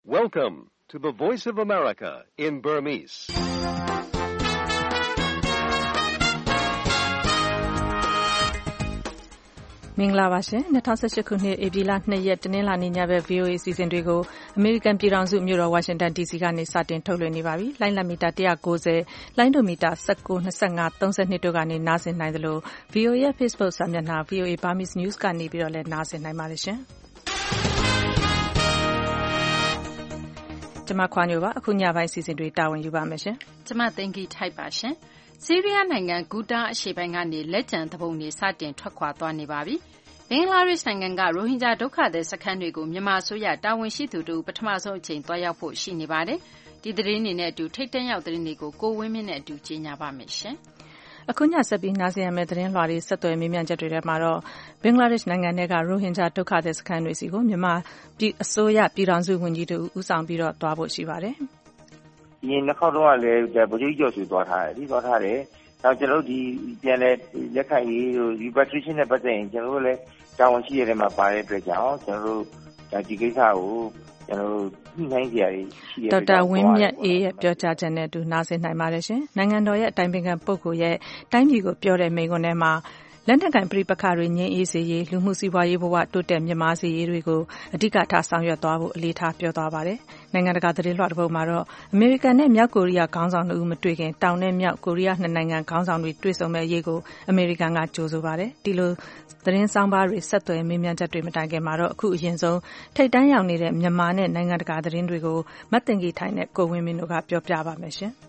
Welcome to the Voice of America in Burmese. ။မင်္ဂလာပါရှင်။2018ခုနှစ်ဧပြီလ2ရက်တနင်္လာနေ့ညဘက် VOA အစီအစဉ်တွေကို အမေရိကန်ပြည်ထောင်စုမြို့တော်ဝါရှင်တန် DC ကနေစတင်ထုတ်လွှင့်နေပါပြီ။လိုင်းလံမီတာ190၊လိုင်းဒိုမီတာ19, 25, 32တို့ကနေနားဆင်နိုင်သလို VOA ရဲ့ Facebook စာမျက်နှာ VOA Burmese News ကနေပြီးတော့လည်းနားဆင်နိုင်ပါတယ်ရှင်။ကျွန်မခွာညိုပါအခုညပိုင်းစီစဉ်တွေတာဝန်ယူပါမယ်ရှင်။ကျွန်မသိင်္ဂီထိုက်ပါရှင်။ဆီးရီးယားနိုင်ငံဂူတာအရှေ့ပိုင်းကနေလက်ကျန်သဘုံတွေစတင်ထွက်ခွာသွားနေပါပြီ။ဘင်္ဂလားဒေ့ရှ်နိုင်ငံကရိုဟင်ဂျာဒုက္ခသည်စခန်းတွေကိုမြန်မာအစိုးရတာဝန်ရှိသူတို့ပထမဆုံးအကြိမ်သွားရောက်ဖို့ရှိနေပါတယ်။ဒီသတင်းတွေနဲ့အတူထိပ်တန်းရောက်သတင်းတွေကိုကိုဝင်းမင်းနဲ့အတူကြီးညာပါမယ်ရှင်။အခုညဆက်ပြီးနားဆင်ရမယ့်သတင်းလွှာတွေဆက်သွယ်မေးမြန်းချက်တွေထဲမှာတော့ဘင်္ဂလားဒေ့ရှ်နိုင်ငံကရိုဟင်ဂျာဒုက္ခသည်စခန်းတွေစီကိုမြန်မာအစိုးရပြည်ထောင်စုဝန်ကြီးတို့ဦးဆောင်ပြီးတော့သွားဖို့ရှိပါတယ်။ဒီနှစ်ခေါက်တော့လည်းဗိုလ်ချုပ်ကျော်ဆွေသွားထားတယ်။ဒီသွားထားတယ်။နောက်ကျွန်တော်တို့ဒီပြန်လဲလက်ခံရေးတို့ repatriation နဲ့ပတ်သက်ရင်ကျွန်တော်တို့လည်းတာဝန်ရှိရတဲ့မှာပါတဲ့အတွက်ကြောင့်ကျွန်တော်တို့ဒီကိစ္စကိုကျွန်တော်တို့ညှိနှိုင်းကြရရှိရဒေါက်တာဝင်းမြတ်အေးရဲ့ပြောကြားချက်နဲ့အတူနားဆင်နိုင်ပါတယ်ရှင်။နိုင်ငံတော်ရဲ့အတိုင်ပင်ခံပုဂ္ဂိုလ်ရဲ့တိုင်းပြည်ကိုပြောတဲ့မိန့်ခွန်းထဲမှာလက်နက်ကိုင်ပဋိပက္ခတွေငြိမ်းအေးစေရေးလူမှုစီးပွားရေးဘဝတိုးတက်မြင့်မားစေရေးတွေကိုအဓိကထားဆောင်ရွက်သွားဖို့အလေးထားပြောသွားပါတယ်။နိုင်ငံတကာသတင်းလွှာတစ်ပုဒ်မှာတော့အမေရိကန်နဲ့မြောက်ကိုရီးယားခေါင်းဆောင်တို့မတွေ့ခင်တောင်နဲ့မြောက်ကိုရီးယားနှစ်နိုင်ငံခေါင်းဆောင်တွေတွေ့ဆုံမဲ့အရေးကိုအမေရိကန်ကကြိုဆိုပါတယ်။ဒီလိုသတင်းဆောင်ပါတွေဆက်သွယ်မေးမြန်းချက်တွေမတိုင်ခင်မှာတော့အခုအရင်ဆုံးထိပ်တန်းရောက်နေတဲ့မြန်မာနဲ့နိုင်ငံတကာသတင်းတွေကိုမတ်တင်ကြီးထိုင်နဲ့ကိုဝင်းမင်းတို့ကပြောပြပါမယ်ရှင်။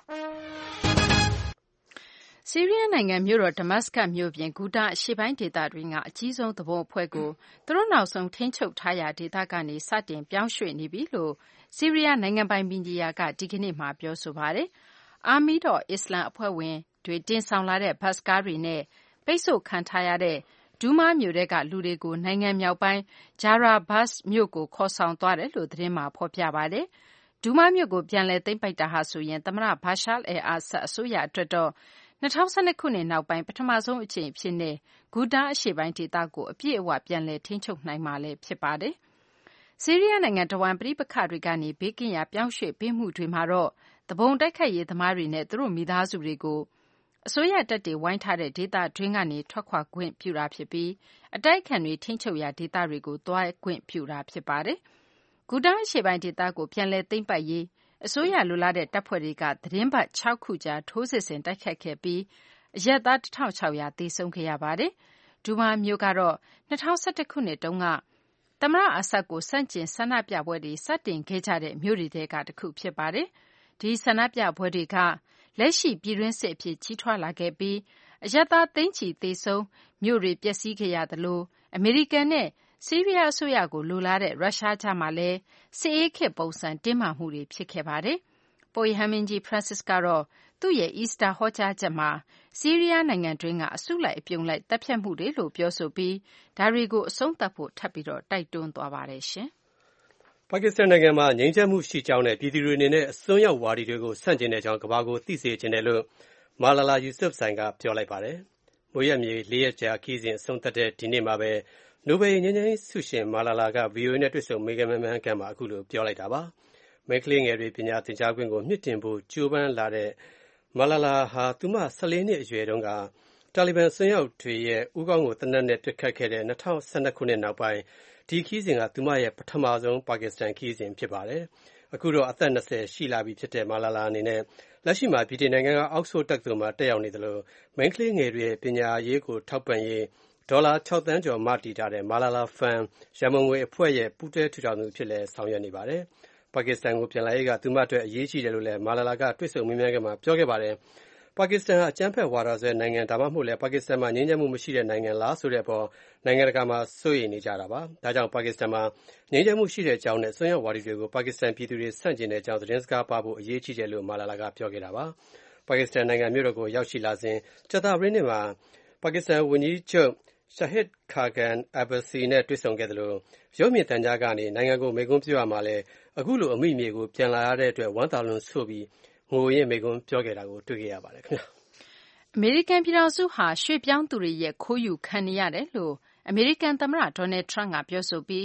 ဆီးရီးယားနိုင်ငံမြို့တော်ဒမတ်စကတ်မြို့ပြင်ဂူတာအရှေ့ပိုင်းဒေသတွင်းကအကြီးဆုံးသဘုံအဖွဲ့ကိုသူတို့နောက်ဆုံးထိန်းချုပ်ထားရာဒေသကနေစတင်ပြောင်းရွှေ့နေပြီလို့ဆီးရီးယားနိုင်ငံပိုင်မီဒီယာကဒီကနေ့မှပြောဆိုပါတယ်။ Army of Islam အဖွဲ့ဝင်တွေတင်ဆောင်လာတဲ့ဘတ်စကားတွေနဲ့ပိတ်ဆို့ခံထားရတဲ့ဒူးမားမြို့ကလူတွေကိုနိုင်ငံမြောက်ပိုင်းဂျာရာဘတ်မြို့ကိုခေါ်ဆောင်သွားတယ်လို့သတင်းမှာဖော်ပြပါတယ်။ဒူးမားမြို့ကိုပြန်လည်သိမ်းပိုက်တာဟာဆိုရင်သမ္မတဘာရှာအယ်အာဆတ်အစိုးရအတွက်တော့2012ခုနှစ်နောက်ပိုင်းပထမဆုံးအကြိမ်အဖြစ်နဲ့ဂူတာအရှေ့ပိုင်းဒေသကိုအပြည့်အဝပြန်လည်ထိန်းချုပ်နိုင်မှာလည်းဖြစ်ပါတယ်။ဆီးရီးယားနိုင်ငံတဝန်းပဋိပက္ခတွေကနေဘေးကင်းရာပြောင်းရွှေ့ပေးမှုတွေမှာတော့သဘုံတိုက်ခိုက်ရေးသမားတွေနဲ့သူတို့မိသားစုတွေကိုအစိုးရတပ်တွေဝိုင်းထားတဲ့ဒေသတွင်းကနေထွက်ခွာခွင့်ပြုတာဖြစ်ပြီးအတိုက်အခံတွေထိန်းချုပ်ရာဒေသတွေကိုသွားခွင့်ပြုတာဖြစ်ပါတယ်။ဂူတာအရှေ့ပိုင်းဒေသကိုပြန်လည်သိမ်းပိုက်ရေးအစိုးရလိုလားတဲ့တပ်ဖွဲ့တွေကသတင်းပတ်6ခုကြာထိုးစစ်ဆင်တိုက်ခတ်ခဲ့ပြီးအရပ်သား1600သေဆုံးခဲ့ရပါတယ်။ဒူမာမျိုးကတော့2011ခုနှစ်တုန်းကသမ္မတအာဆတ်ကိုစန့်ကျင်ဆန္ဒပြပွဲတွေစတင်ခဲ့ကြတဲ့မြို့တွေထဲကတစ်ခုဖြစ်ပါတယ်။ဒီဆန္ဒပြပွဲတွေကလက်ရှိပြည်တွင်းစစ်အဖြစ်ကြီးထွားလာခဲ့ပြီးအရပ်သားသိန်းချီသေဆုံးမြို့တွေပျက်စီးခဲ့ရသလိုအမေရိကန်နဲ့ဆီးရီးယားအစိုးရကိုလိုလားတဲ့ရုရှားကြားမှာလည်းစစ်အေးခေတ်ပုံစံတင်းမာမှုတွေဖြစ်ခဲ့ပါတယ်။ပုပ်ရဟန်းမင်းကြီး Francis ကတော့သူ့ရဲ့ Easter ဟောကြားချက်မှာဆီးရီးယားနိုင်ငံတွင်းကအစုလိုက်အပြုံလိုက်တပ်ဖြတ်မှုတွေလို့ပြောဆိုပြီးဒါတွေကိုအဆုံးသတ်ဖို့ထပ်ပြီးတော့တိုက်တွန်းသွားပါတယ်ရှင်။ပါကစ္စတန်နိုင်ငံမှာငြိမ်းချမ်းမှုရှိကြောင်းနဲ့ပြည်သူတွေအနေနဲ့အစွန်းရောက်ဝါဒီတွေကိုဆန့်ကျင်တဲ့အကြောင်းကမ္ဘာကိုသိစေချင်တယ်လို့မာလာလာယူဆုဖ်ဆိုင်ကပြောလိုက်ပါတယ်။မိုးရက်မြေ၄ရက်ကြာခီးစဉ်အဆုံးသတ်တဲ့ဒီနေ့မှာပဲနိုဘယ်ငြိမ်းချမ်းရေးဆုရှင်မာလာလာက VOA နဲ့တွေ့ဆုံမေးမြန်းခန်းမှာအခုလိုပြောလိုက်တာပါ။မိန်းကလေးငယ်တွေပညာသင်ကြားခွင့်ကိုမြင့်တင်ဖို့ကြိုးပမ်းလာတဲ့မာလာလာဟာသူမ14နှစ်အရွယ်တုန်းကတာလီဘန်ဆွမ်းရောက်တွေရဲ့ဦးခေါင်းကိုသေနတ်နဲ့ပစ်ခတ်ခဲ့တဲ့2012ခုနှစ်နောက်ပိုင်းဒီခီးစဉ်ကသူမရဲ့ပထမဆုံးပါကစ္စတန်ခီးစဉ်ဖြစ်ပါတယ်။အခုတော့အသက်20ရှိလာပြီဖြစ်တဲ့မာလာလာအနေနဲ့လက်ရှိမှာဗြိတိန်နိုင်ငံကအောက်ဆဖို့တက္ကသိုလ်မှာတက်ရောက်နေသလိုမိန်းကလေးငယ်တွေရဲ့ပညာရေးကိုထောက်ပံ့ရေးဒေါ်လာ6သန်းကျော်မတည်ထားတဲ့မာလာလာဖန်ရန်ပုံငွေအဖွဲ့ရဲ့ပူးတွဲထူထောင်သူဖြစ်လဲဆောင်ရွက်နေပါတယ်။ပါကစ္စတန်ကိုပြန်လာရေးကသူမအတွက်အရေးကြီးတယ်လို့လည်းမာလာလာကတွေ့ဆုံမေးမြန်းခန်းမှာပြောခဲ့ပါတယ်။ပါကစ္စတန်ဟာအကြမ်းဖက်ဝါဒစွဲနိုင်ငံဒါမှမဟုတ်လည်းပါကစ္စတန်မှာငြိမ်းချမ်းမှုမရှိတဲ့နိုင်ငံလားဆိုတဲ့အပေါ်နိုင်ငံတကာမှာစိုးရိမ်နေကြတာပါ။ဒါကြောင့်ပါကစ္စတန်မှာငြိမ်းချမ်းမှုရှိတဲ့အကြောင်းနဲ့ဆွမ်းရောက်ဝါဒီတွေကိုပါကစ္စတန်ပြည်သူတွေဆန့်ကျင်တဲ့အကြောင်းသတင်းစကားပါဖို့အရေးကြီးတယ်လို့မာလာလာကပြောခဲ့တာပါ။ပါကစ္စတန်နိုင်ငံမြို့တော်ကိုရောက်ရှိလာစဉ်ကြာသပတေးနေ့မှာပါကစ္စတန်ဝန်ကြီးချုပ်Shahid Khaqan Abbasi နဲ့တွေ့ဆုံခဲ့သလိုရုပ်မြင်သံကြားကနေနိုင်ငံကိုမိန့်ခွန်းပြောရမှာလဲအခုလိုအမိမြေကိုပြန်လာရတဲ့အတွက်ဝမ်းသာလွန်ဆိုပြီးငိုရင်းမိန့်ခွန်းပြောခဲ့တာကိုတွေ့ခဲ့ရပါတယ်ခင်ဗျာ။အမေရိကန်ပြည်ထောင်စုဟာရွှေ့ပြောင်းသူတွေရဲ့ခိုးယူခံနေရတယ်လို့အမေရိကန်သမ္မတဒေါ်နယ်ထရန့်ကပြောဆိုပြီး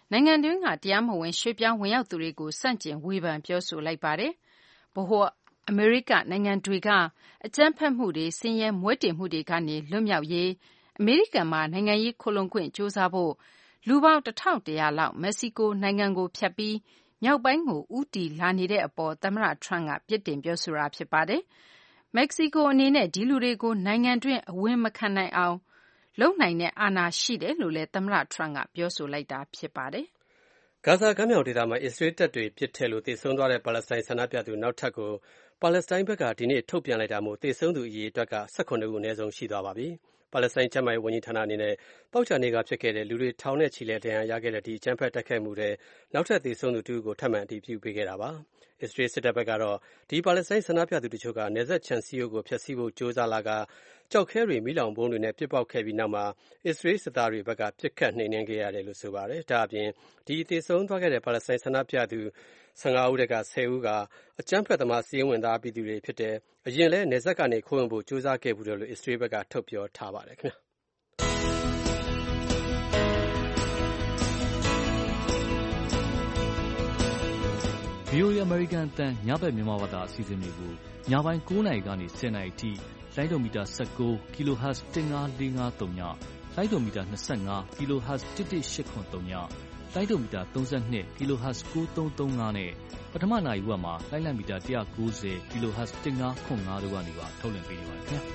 နိုင်ငံတွင်းကတရားမဝင်ရွှေ့ပြောင်းဝင်ရောက်သူတွေကိုဆန့်ကျင်ဝေဖန်ပြောဆိုလိုက်ပါတယ်။ဗဟိုအမေရိကနိုင်ငံတွေကအကြမ်းဖက်မှုတွေဆင်းရဲမွဲတေမှုတွေကနေလွတ်မြောက်ရေးအမေရိကန်မှာနိုင်ငံရေးခိုလှုံခွင့်ကြိုးစားဖို့လူပေါင်း 1,100 လောက်မက္ကဆီကိုနိုင်ငံကိုဖြတ်ပြီးမြောက်ပိုင်းကိုဦးတည်လာနေတဲ့အပေါ်သမ္မတ Trump ကပြစ်တင်ပြောဆိုတာဖြစ်ပါတယ်။မက္ကဆီကိုအနေနဲ့ဒီလူတွေကိုနိုင်ငံတွင်းအဝင်မခံနိုင်အောင်လုပ်နိုင်တဲ့အာဏာရှိတယ်လို့လည်းသမ္မတ Trump ကပြောဆိုလိုက်တာဖြစ်ပါတယ်။ဂါဇာကမ်းမြောင်ဒေသမှာအစ္စရေးတပ်တွေပစ်ထည့်လို့သေဆုံးသွားတဲ့ပါလက်စတိုင်းဆန္ဒပြသူနောက်ထပ်ကိုပါလက်စတိုင်းဘက်ကဒီနေ့ထုတ်ပြန်လိုက်တာမို့သေဆုံးသူအရေအတွက်က12ဦးအနည်းဆုံးရှိသွားပါပြီ။ပါလက်စတိုင်းကျန်းမာရေးဝန်ကြီးဌာနအနေနဲ့ပေါက်ချာနေကဖြစ်ခဲ့တဲ့လူတွေထောင်နဲ့ချီလဲဒဏ်ရာရခဲ့တဲ့ဒီအကြမ်းဖက်တိုက်ခိုက်မှုတွေနောက်ထပ်သေဆုံးသူ2ဦးကိုထပ်မံအတည်ပြုပေးခဲ့တာပါ။အစ္စရေးစစ်တပ်ဘက်ကတော့ဒီပါလက်စတိုင်းဆန္ဒပြသူတချို့ကနယ်စပ်ခြံစည်းရိုးကိုဖျက်ဆီးဖို့ကြိုးစားလာကကြောက်ခဲတွေမိလောင်ဘုံတွေနဲ့ပစ်ပေါက်ခဲ့ပြီးနောက်မှာအစ္စရေးစစ်သားတွေဘက်ကပစ်ခတ်နှိမ်နင်းခဲ့ရတယ်လို့ဆိုပါတယ်။ဒါအပြင်ဒီသေဆုံးသွားခဲ့တဲ့ပါလက်စတိုင်းဆန္ဒပြသူ15ဦးတက်က10ဦးကအကြမ်းဖက်သမားစီးရင်ဝင်သားပြည်သူတွေဖြစ်တယ်။အရင်လဲနယ်စပ်ကနေခိုးဝင်ဖို့ကြိုးစားခဲ့ဘူးလို့အစ္စရေးဘက်ကထုတ်ပြောထားပါတယ်ခင်ဗျာ။ VOA American အသံညဘက်မြန်မာဘာသာအစီအစဉ်တွေကိုညပိုင်း9:00 နာရီကနေ10:00 နာရီထိလိုင်းဒိုမီတာ19 kHz 15453ညလိုင်းဒိုမီတာ25 kHz 11883ညလိုင်းဒိုမီတာ32 kHz 9335နဲ့ပထမနာရီဝက်မှာလိုင်းလံမီတာ190 kHz 1505တို့ကနေပါထုတ်လွှင့်ပေးနေပါတယ်ခင်ဗျာ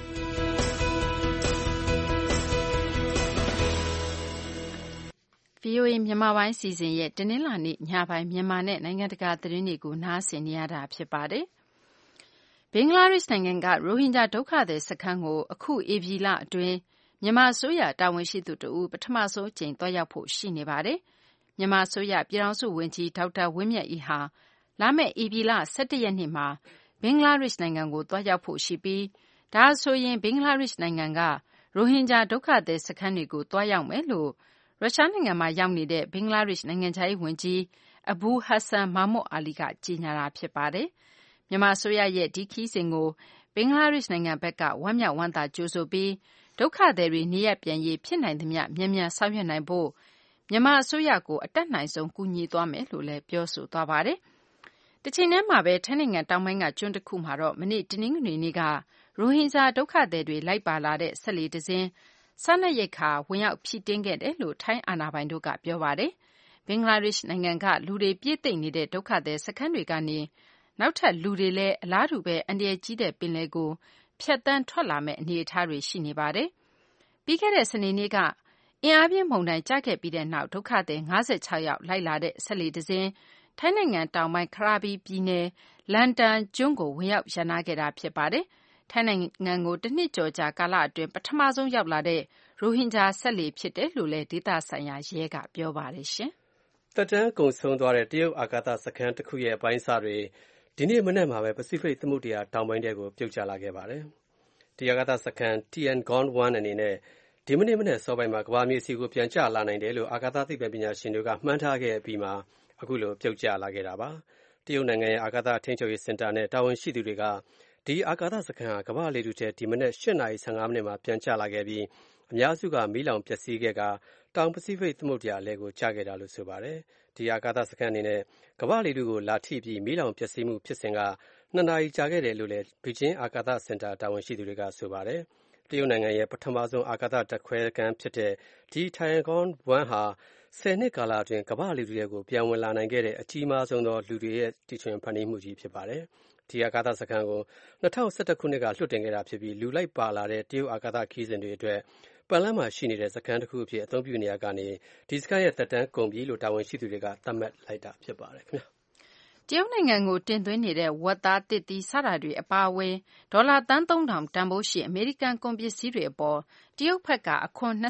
။ VOA မြန်မာပိုင်းစီစဉ်ရဲ့တနင်္လာနေ့ညပိုင်းမြန်မာနဲ့နိုင်ငံတကာသတင်းတွေကိုနားဆင်နေရတာဖြစ်ပါတယ်။ဘင်္ဂလားဒေ့ရှ်နိုင်ငံကရိုဟင်ဂျာဒုက္ခသည်စခန်းကိုအခုဧပြီလအတွင်းမြန်မာအစိုးရတာဝန်ရှိသူတဦးပထမဆုံးအကြိမ်သွားရောက်ဖို့ရှိနေပါတယ်။မြန်မာအစိုးရပြည်ထောင်စုဝန်ကြီးဒေါက်တာဝင်းမြတ်အေးဟာလာမယ့်ဧပြီလ17ရက်နေ့မှာဘင်္ဂလားဒေ့ရှ်နိုင်ငံကိုသွားရောက်ဖို့ရှိပြီးဒါဆိုရင်ဘင်္ဂလားဒေ့ရှ်နိုင်ငံကရိုဟင်ဂျာဒုက္ခသည်စခန်းတွေကိုသွားရောက်မယ်လို့ရုရှားနိုင်ငံမှာရောက်နေတဲ့ဘင်္ဂလားဒေ့ရှ်နိုင်ငံခြားရေးဝန်ကြီးအဘူဟတ်ဆန်မာမွတ်အာလီကကြေညာတာဖြစ်ပါတယ်။မြန်မာအစိုးရရဲ့ဒီခရီးစဉ်ကိုဘင်္ဂလားဒေ့ရှ်နိုင်ငံဘက်ကဝမ်းမြောက်ဝမ်းသာကြိုဆိုပြီးဒုက္ခသည်တွေနေရပ်ပြန်ရေးဖြစ်နိုင်သမျှမြန်မြန်ဆောင်ရွက်နိုင်ဖို့မြန်မာအစိုးရကိုအတတ်နိုင်ဆုံးကူညီသွားမယ်လို့လည်းပြောဆိုသွားပါတယ်။တချိန်တည်းမှာပဲထိုင်းနိုင်ငံတောင်ပိုင်းကကျွန်းတစ်ခုမှာတော့မနေ့တနင်္ဂနွေနေ့ကရိုဟင်ဂျာဒုက္ခသည်တွေလိုက်ပါလာတဲ့ဆက်လေတစ်စင်းစားနပ်ရိက္ခာဝင်ရောက်ဖြည့်တင်းခဲ့တယ်လို့ထိုင်းအာဏာပိုင်တို့ကပြောပါတယ်။ဘင်္ဂလားဒေ့ရှ်နိုင်ငံကလူတွေပြည့်သိပ်နေတဲ့ဒုက္ခသည်စခန်းတွေကနေနောက်ထပ်လူတွေလည်းအလားတူပဲအန္တရာယ်ကြီးတဲ့ပင်လယ်ကိုဖြတ်တန်းထွက်လာမယ့်အနေအထားတွေရှိနေပါတယ်။ပြီးခဲ့တဲ့စနေနေ့ကအင်အားပြင်းမုန်တိုင်းကျခဲ့ပြီးတဲ့နောက်ဒုက္ခသည်56ယောက်လိုက်လာတဲ့ဆက်လေတစ်စင်းထိုင်းနိုင်ငံတောင်ပိုင်းခရာဘီပြည်နယ်လန်တန်ကျွန်းကိုဝင်ရောက်ရန်နာခဲ့တာဖြစ်ပါတယ်။ထိုင်းနိုင်ငံကိုတစ်နှစ်ကျော်ကြာကာလအတွင်းပထမဆုံးရောက်လာတဲ့ရိုဟင်ဂျာဆက်လေဖြစ်တယ်လို့လည်းဒေသဆိုင်ရာရဲကပြောပါတယ်ရှင်။သက်တမ်းကုန်ဆုံးသွားတဲ့တရုတ်အာကာသစခန်းတစ်ခုရဲ့အပိုင်းအစတွေဒီနေ့မနက်မှာပဲပစိဖိတ်သမုဒ္ဒရာတောင်ပိုင်းထဲကိုပြုတ်ကျလာခဲ့ပါတယ်။ဒီအာကာသစခန်း Tiangong-1 အနေနဲ့ဒီမနေ့မနက်စောပိုင်းမှာကမ္ဘာမြေစီကိုပြန်ကျလာနိုင်တယ်လို့အာကာသသိပ္ပံပညာရှင်တွေကမှန်းထားခဲ့ပြီးမှအခုလိုပြုတ်ကျလာခဲ့တာပါ။တရုတ်နိုင်ငံရဲ့အာကာသထိန်းချုပ်ရေးစင်တာနဲ့တာဝန်ရှိသူတွေကဒီအာကာသစခန်းဟာကမ္ဘာလေထုထဲဒီမနက်8:15မိနစ်မှာပြန်ကျလာခဲ့ပြီးအများစုကမီးလောင်ပျက်စီးခဲ့ကတောင်ပစိဖိတ်သမုဒ္ဒရာအလယ်ကိုကျခဲ့တာလို့ဆိုပါတယ်။ဒီအာကာသစခန်းအနေနဲ့ကမ္ဘာလေထုကိုလာထိပြီးမီးလောင်ပျက်စီးမှုဖြစ်စဉ်က2 နာရီကြာခဲ့တယ်လို့လည်းဘေကျင်းအာကာသစင်တာတာဝန်ရှိသူတွေကဆိုပါတယ်။တရုတ်နိုင်ငံရဲ့ပထမဆုံးအာကာသဓာတ်ခွဲခန်းဖြစ်တဲ့ဒီ Tiangong-1 ဟာ10 နှစ်ကာလအတွင်းကမ္ဘာလေထုထဲကိုပြန်ဝင်လာနိုင်ခဲ့တဲ့အကြီးမားဆုံးသောလူတွေရဲ့တီထွင်ဖန်တီးမှုကြီးဖြစ်ပါတယ်။ဒီအာကာသစခန်းကို2011ခုနှစ်ကလွှတ်တင်ခဲ့တာဖြစ်ပြီးလူလိုက်ပါလာတဲ့တရုတ်အာကာသခရီးစဉ်တွေအတွက်ပန်လန်းမှာရှိနေတဲ့စခန်းတစ်ခုအဖြစ်အသုံးပြုနေရကနေဒီစခန်းရဲ့သက်တမ်းကုန်ပြီလို့တာဝန်ရှိသူတွေကသတ်မှတ်လိုက်တာဖြစ်ပါတယ်ခင်ဗျာ။တရုတ်နိုင်ငံကိုတင်သွင်းနေတဲ့ဝက်သားတစ်သီးစတာတွေအပါအဝင်ဒေါ်လာသန်း3000တန်ဖိုးရှိအမေရိကန်ကုန်ပစ္စည်းတွေအပေါ်တရုတ်ဘက်ကအခွန်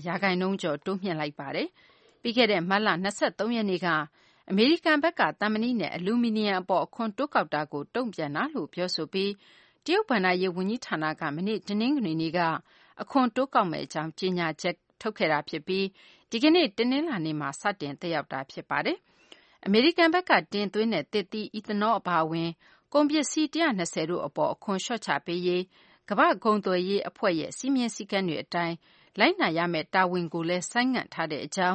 25%ကျော်တိုးမြှင့်လိုက်ပါတယ်။ပြီးခဲ့တဲ့မတ်လ23ရက်နေ့ကအမေရိကန်ဘက်ကသံမဏိနဲ့အလူမီနီယံအပေါ်အခွန်တိုးကောက်တာကိုတုံ့ပြန်တာလို့ပြောဆိုပြီးတရုတ်ဘဏ္ဍာရေးဝန်ကြီးဌာနကမနေ့တနင်္ဂနွေနေ့ကအခွန်တိုးကောက်မယ့်အကြောင်းကြေညာချက်ထုတ်ခဲ့တာဖြစ်ပြီးဒီကနေ့တနင်္လာနေ့မှာစတင်သက်ရောက်တာဖြစ်ပါတယ်။အမေရိကန်ဘက်ကတင်သွင်းတဲ့တစ်သီးအီသနောအပါအဝင်ကုန်ပစ္စည်း120တို့အပေါ်အခွန်လျှော့ချပေးရေးကမ္ဘာ့ကုန်သွယ်ရေးအဖွဲ့ရဲ့စည်းမျဉ်းစည်းကမ်းတွေအတိုင်းလိုက်နာရမယ့်တာဝန်ကိုလည်းဆိုင်းငံ့ထားတဲ့အကြောင်း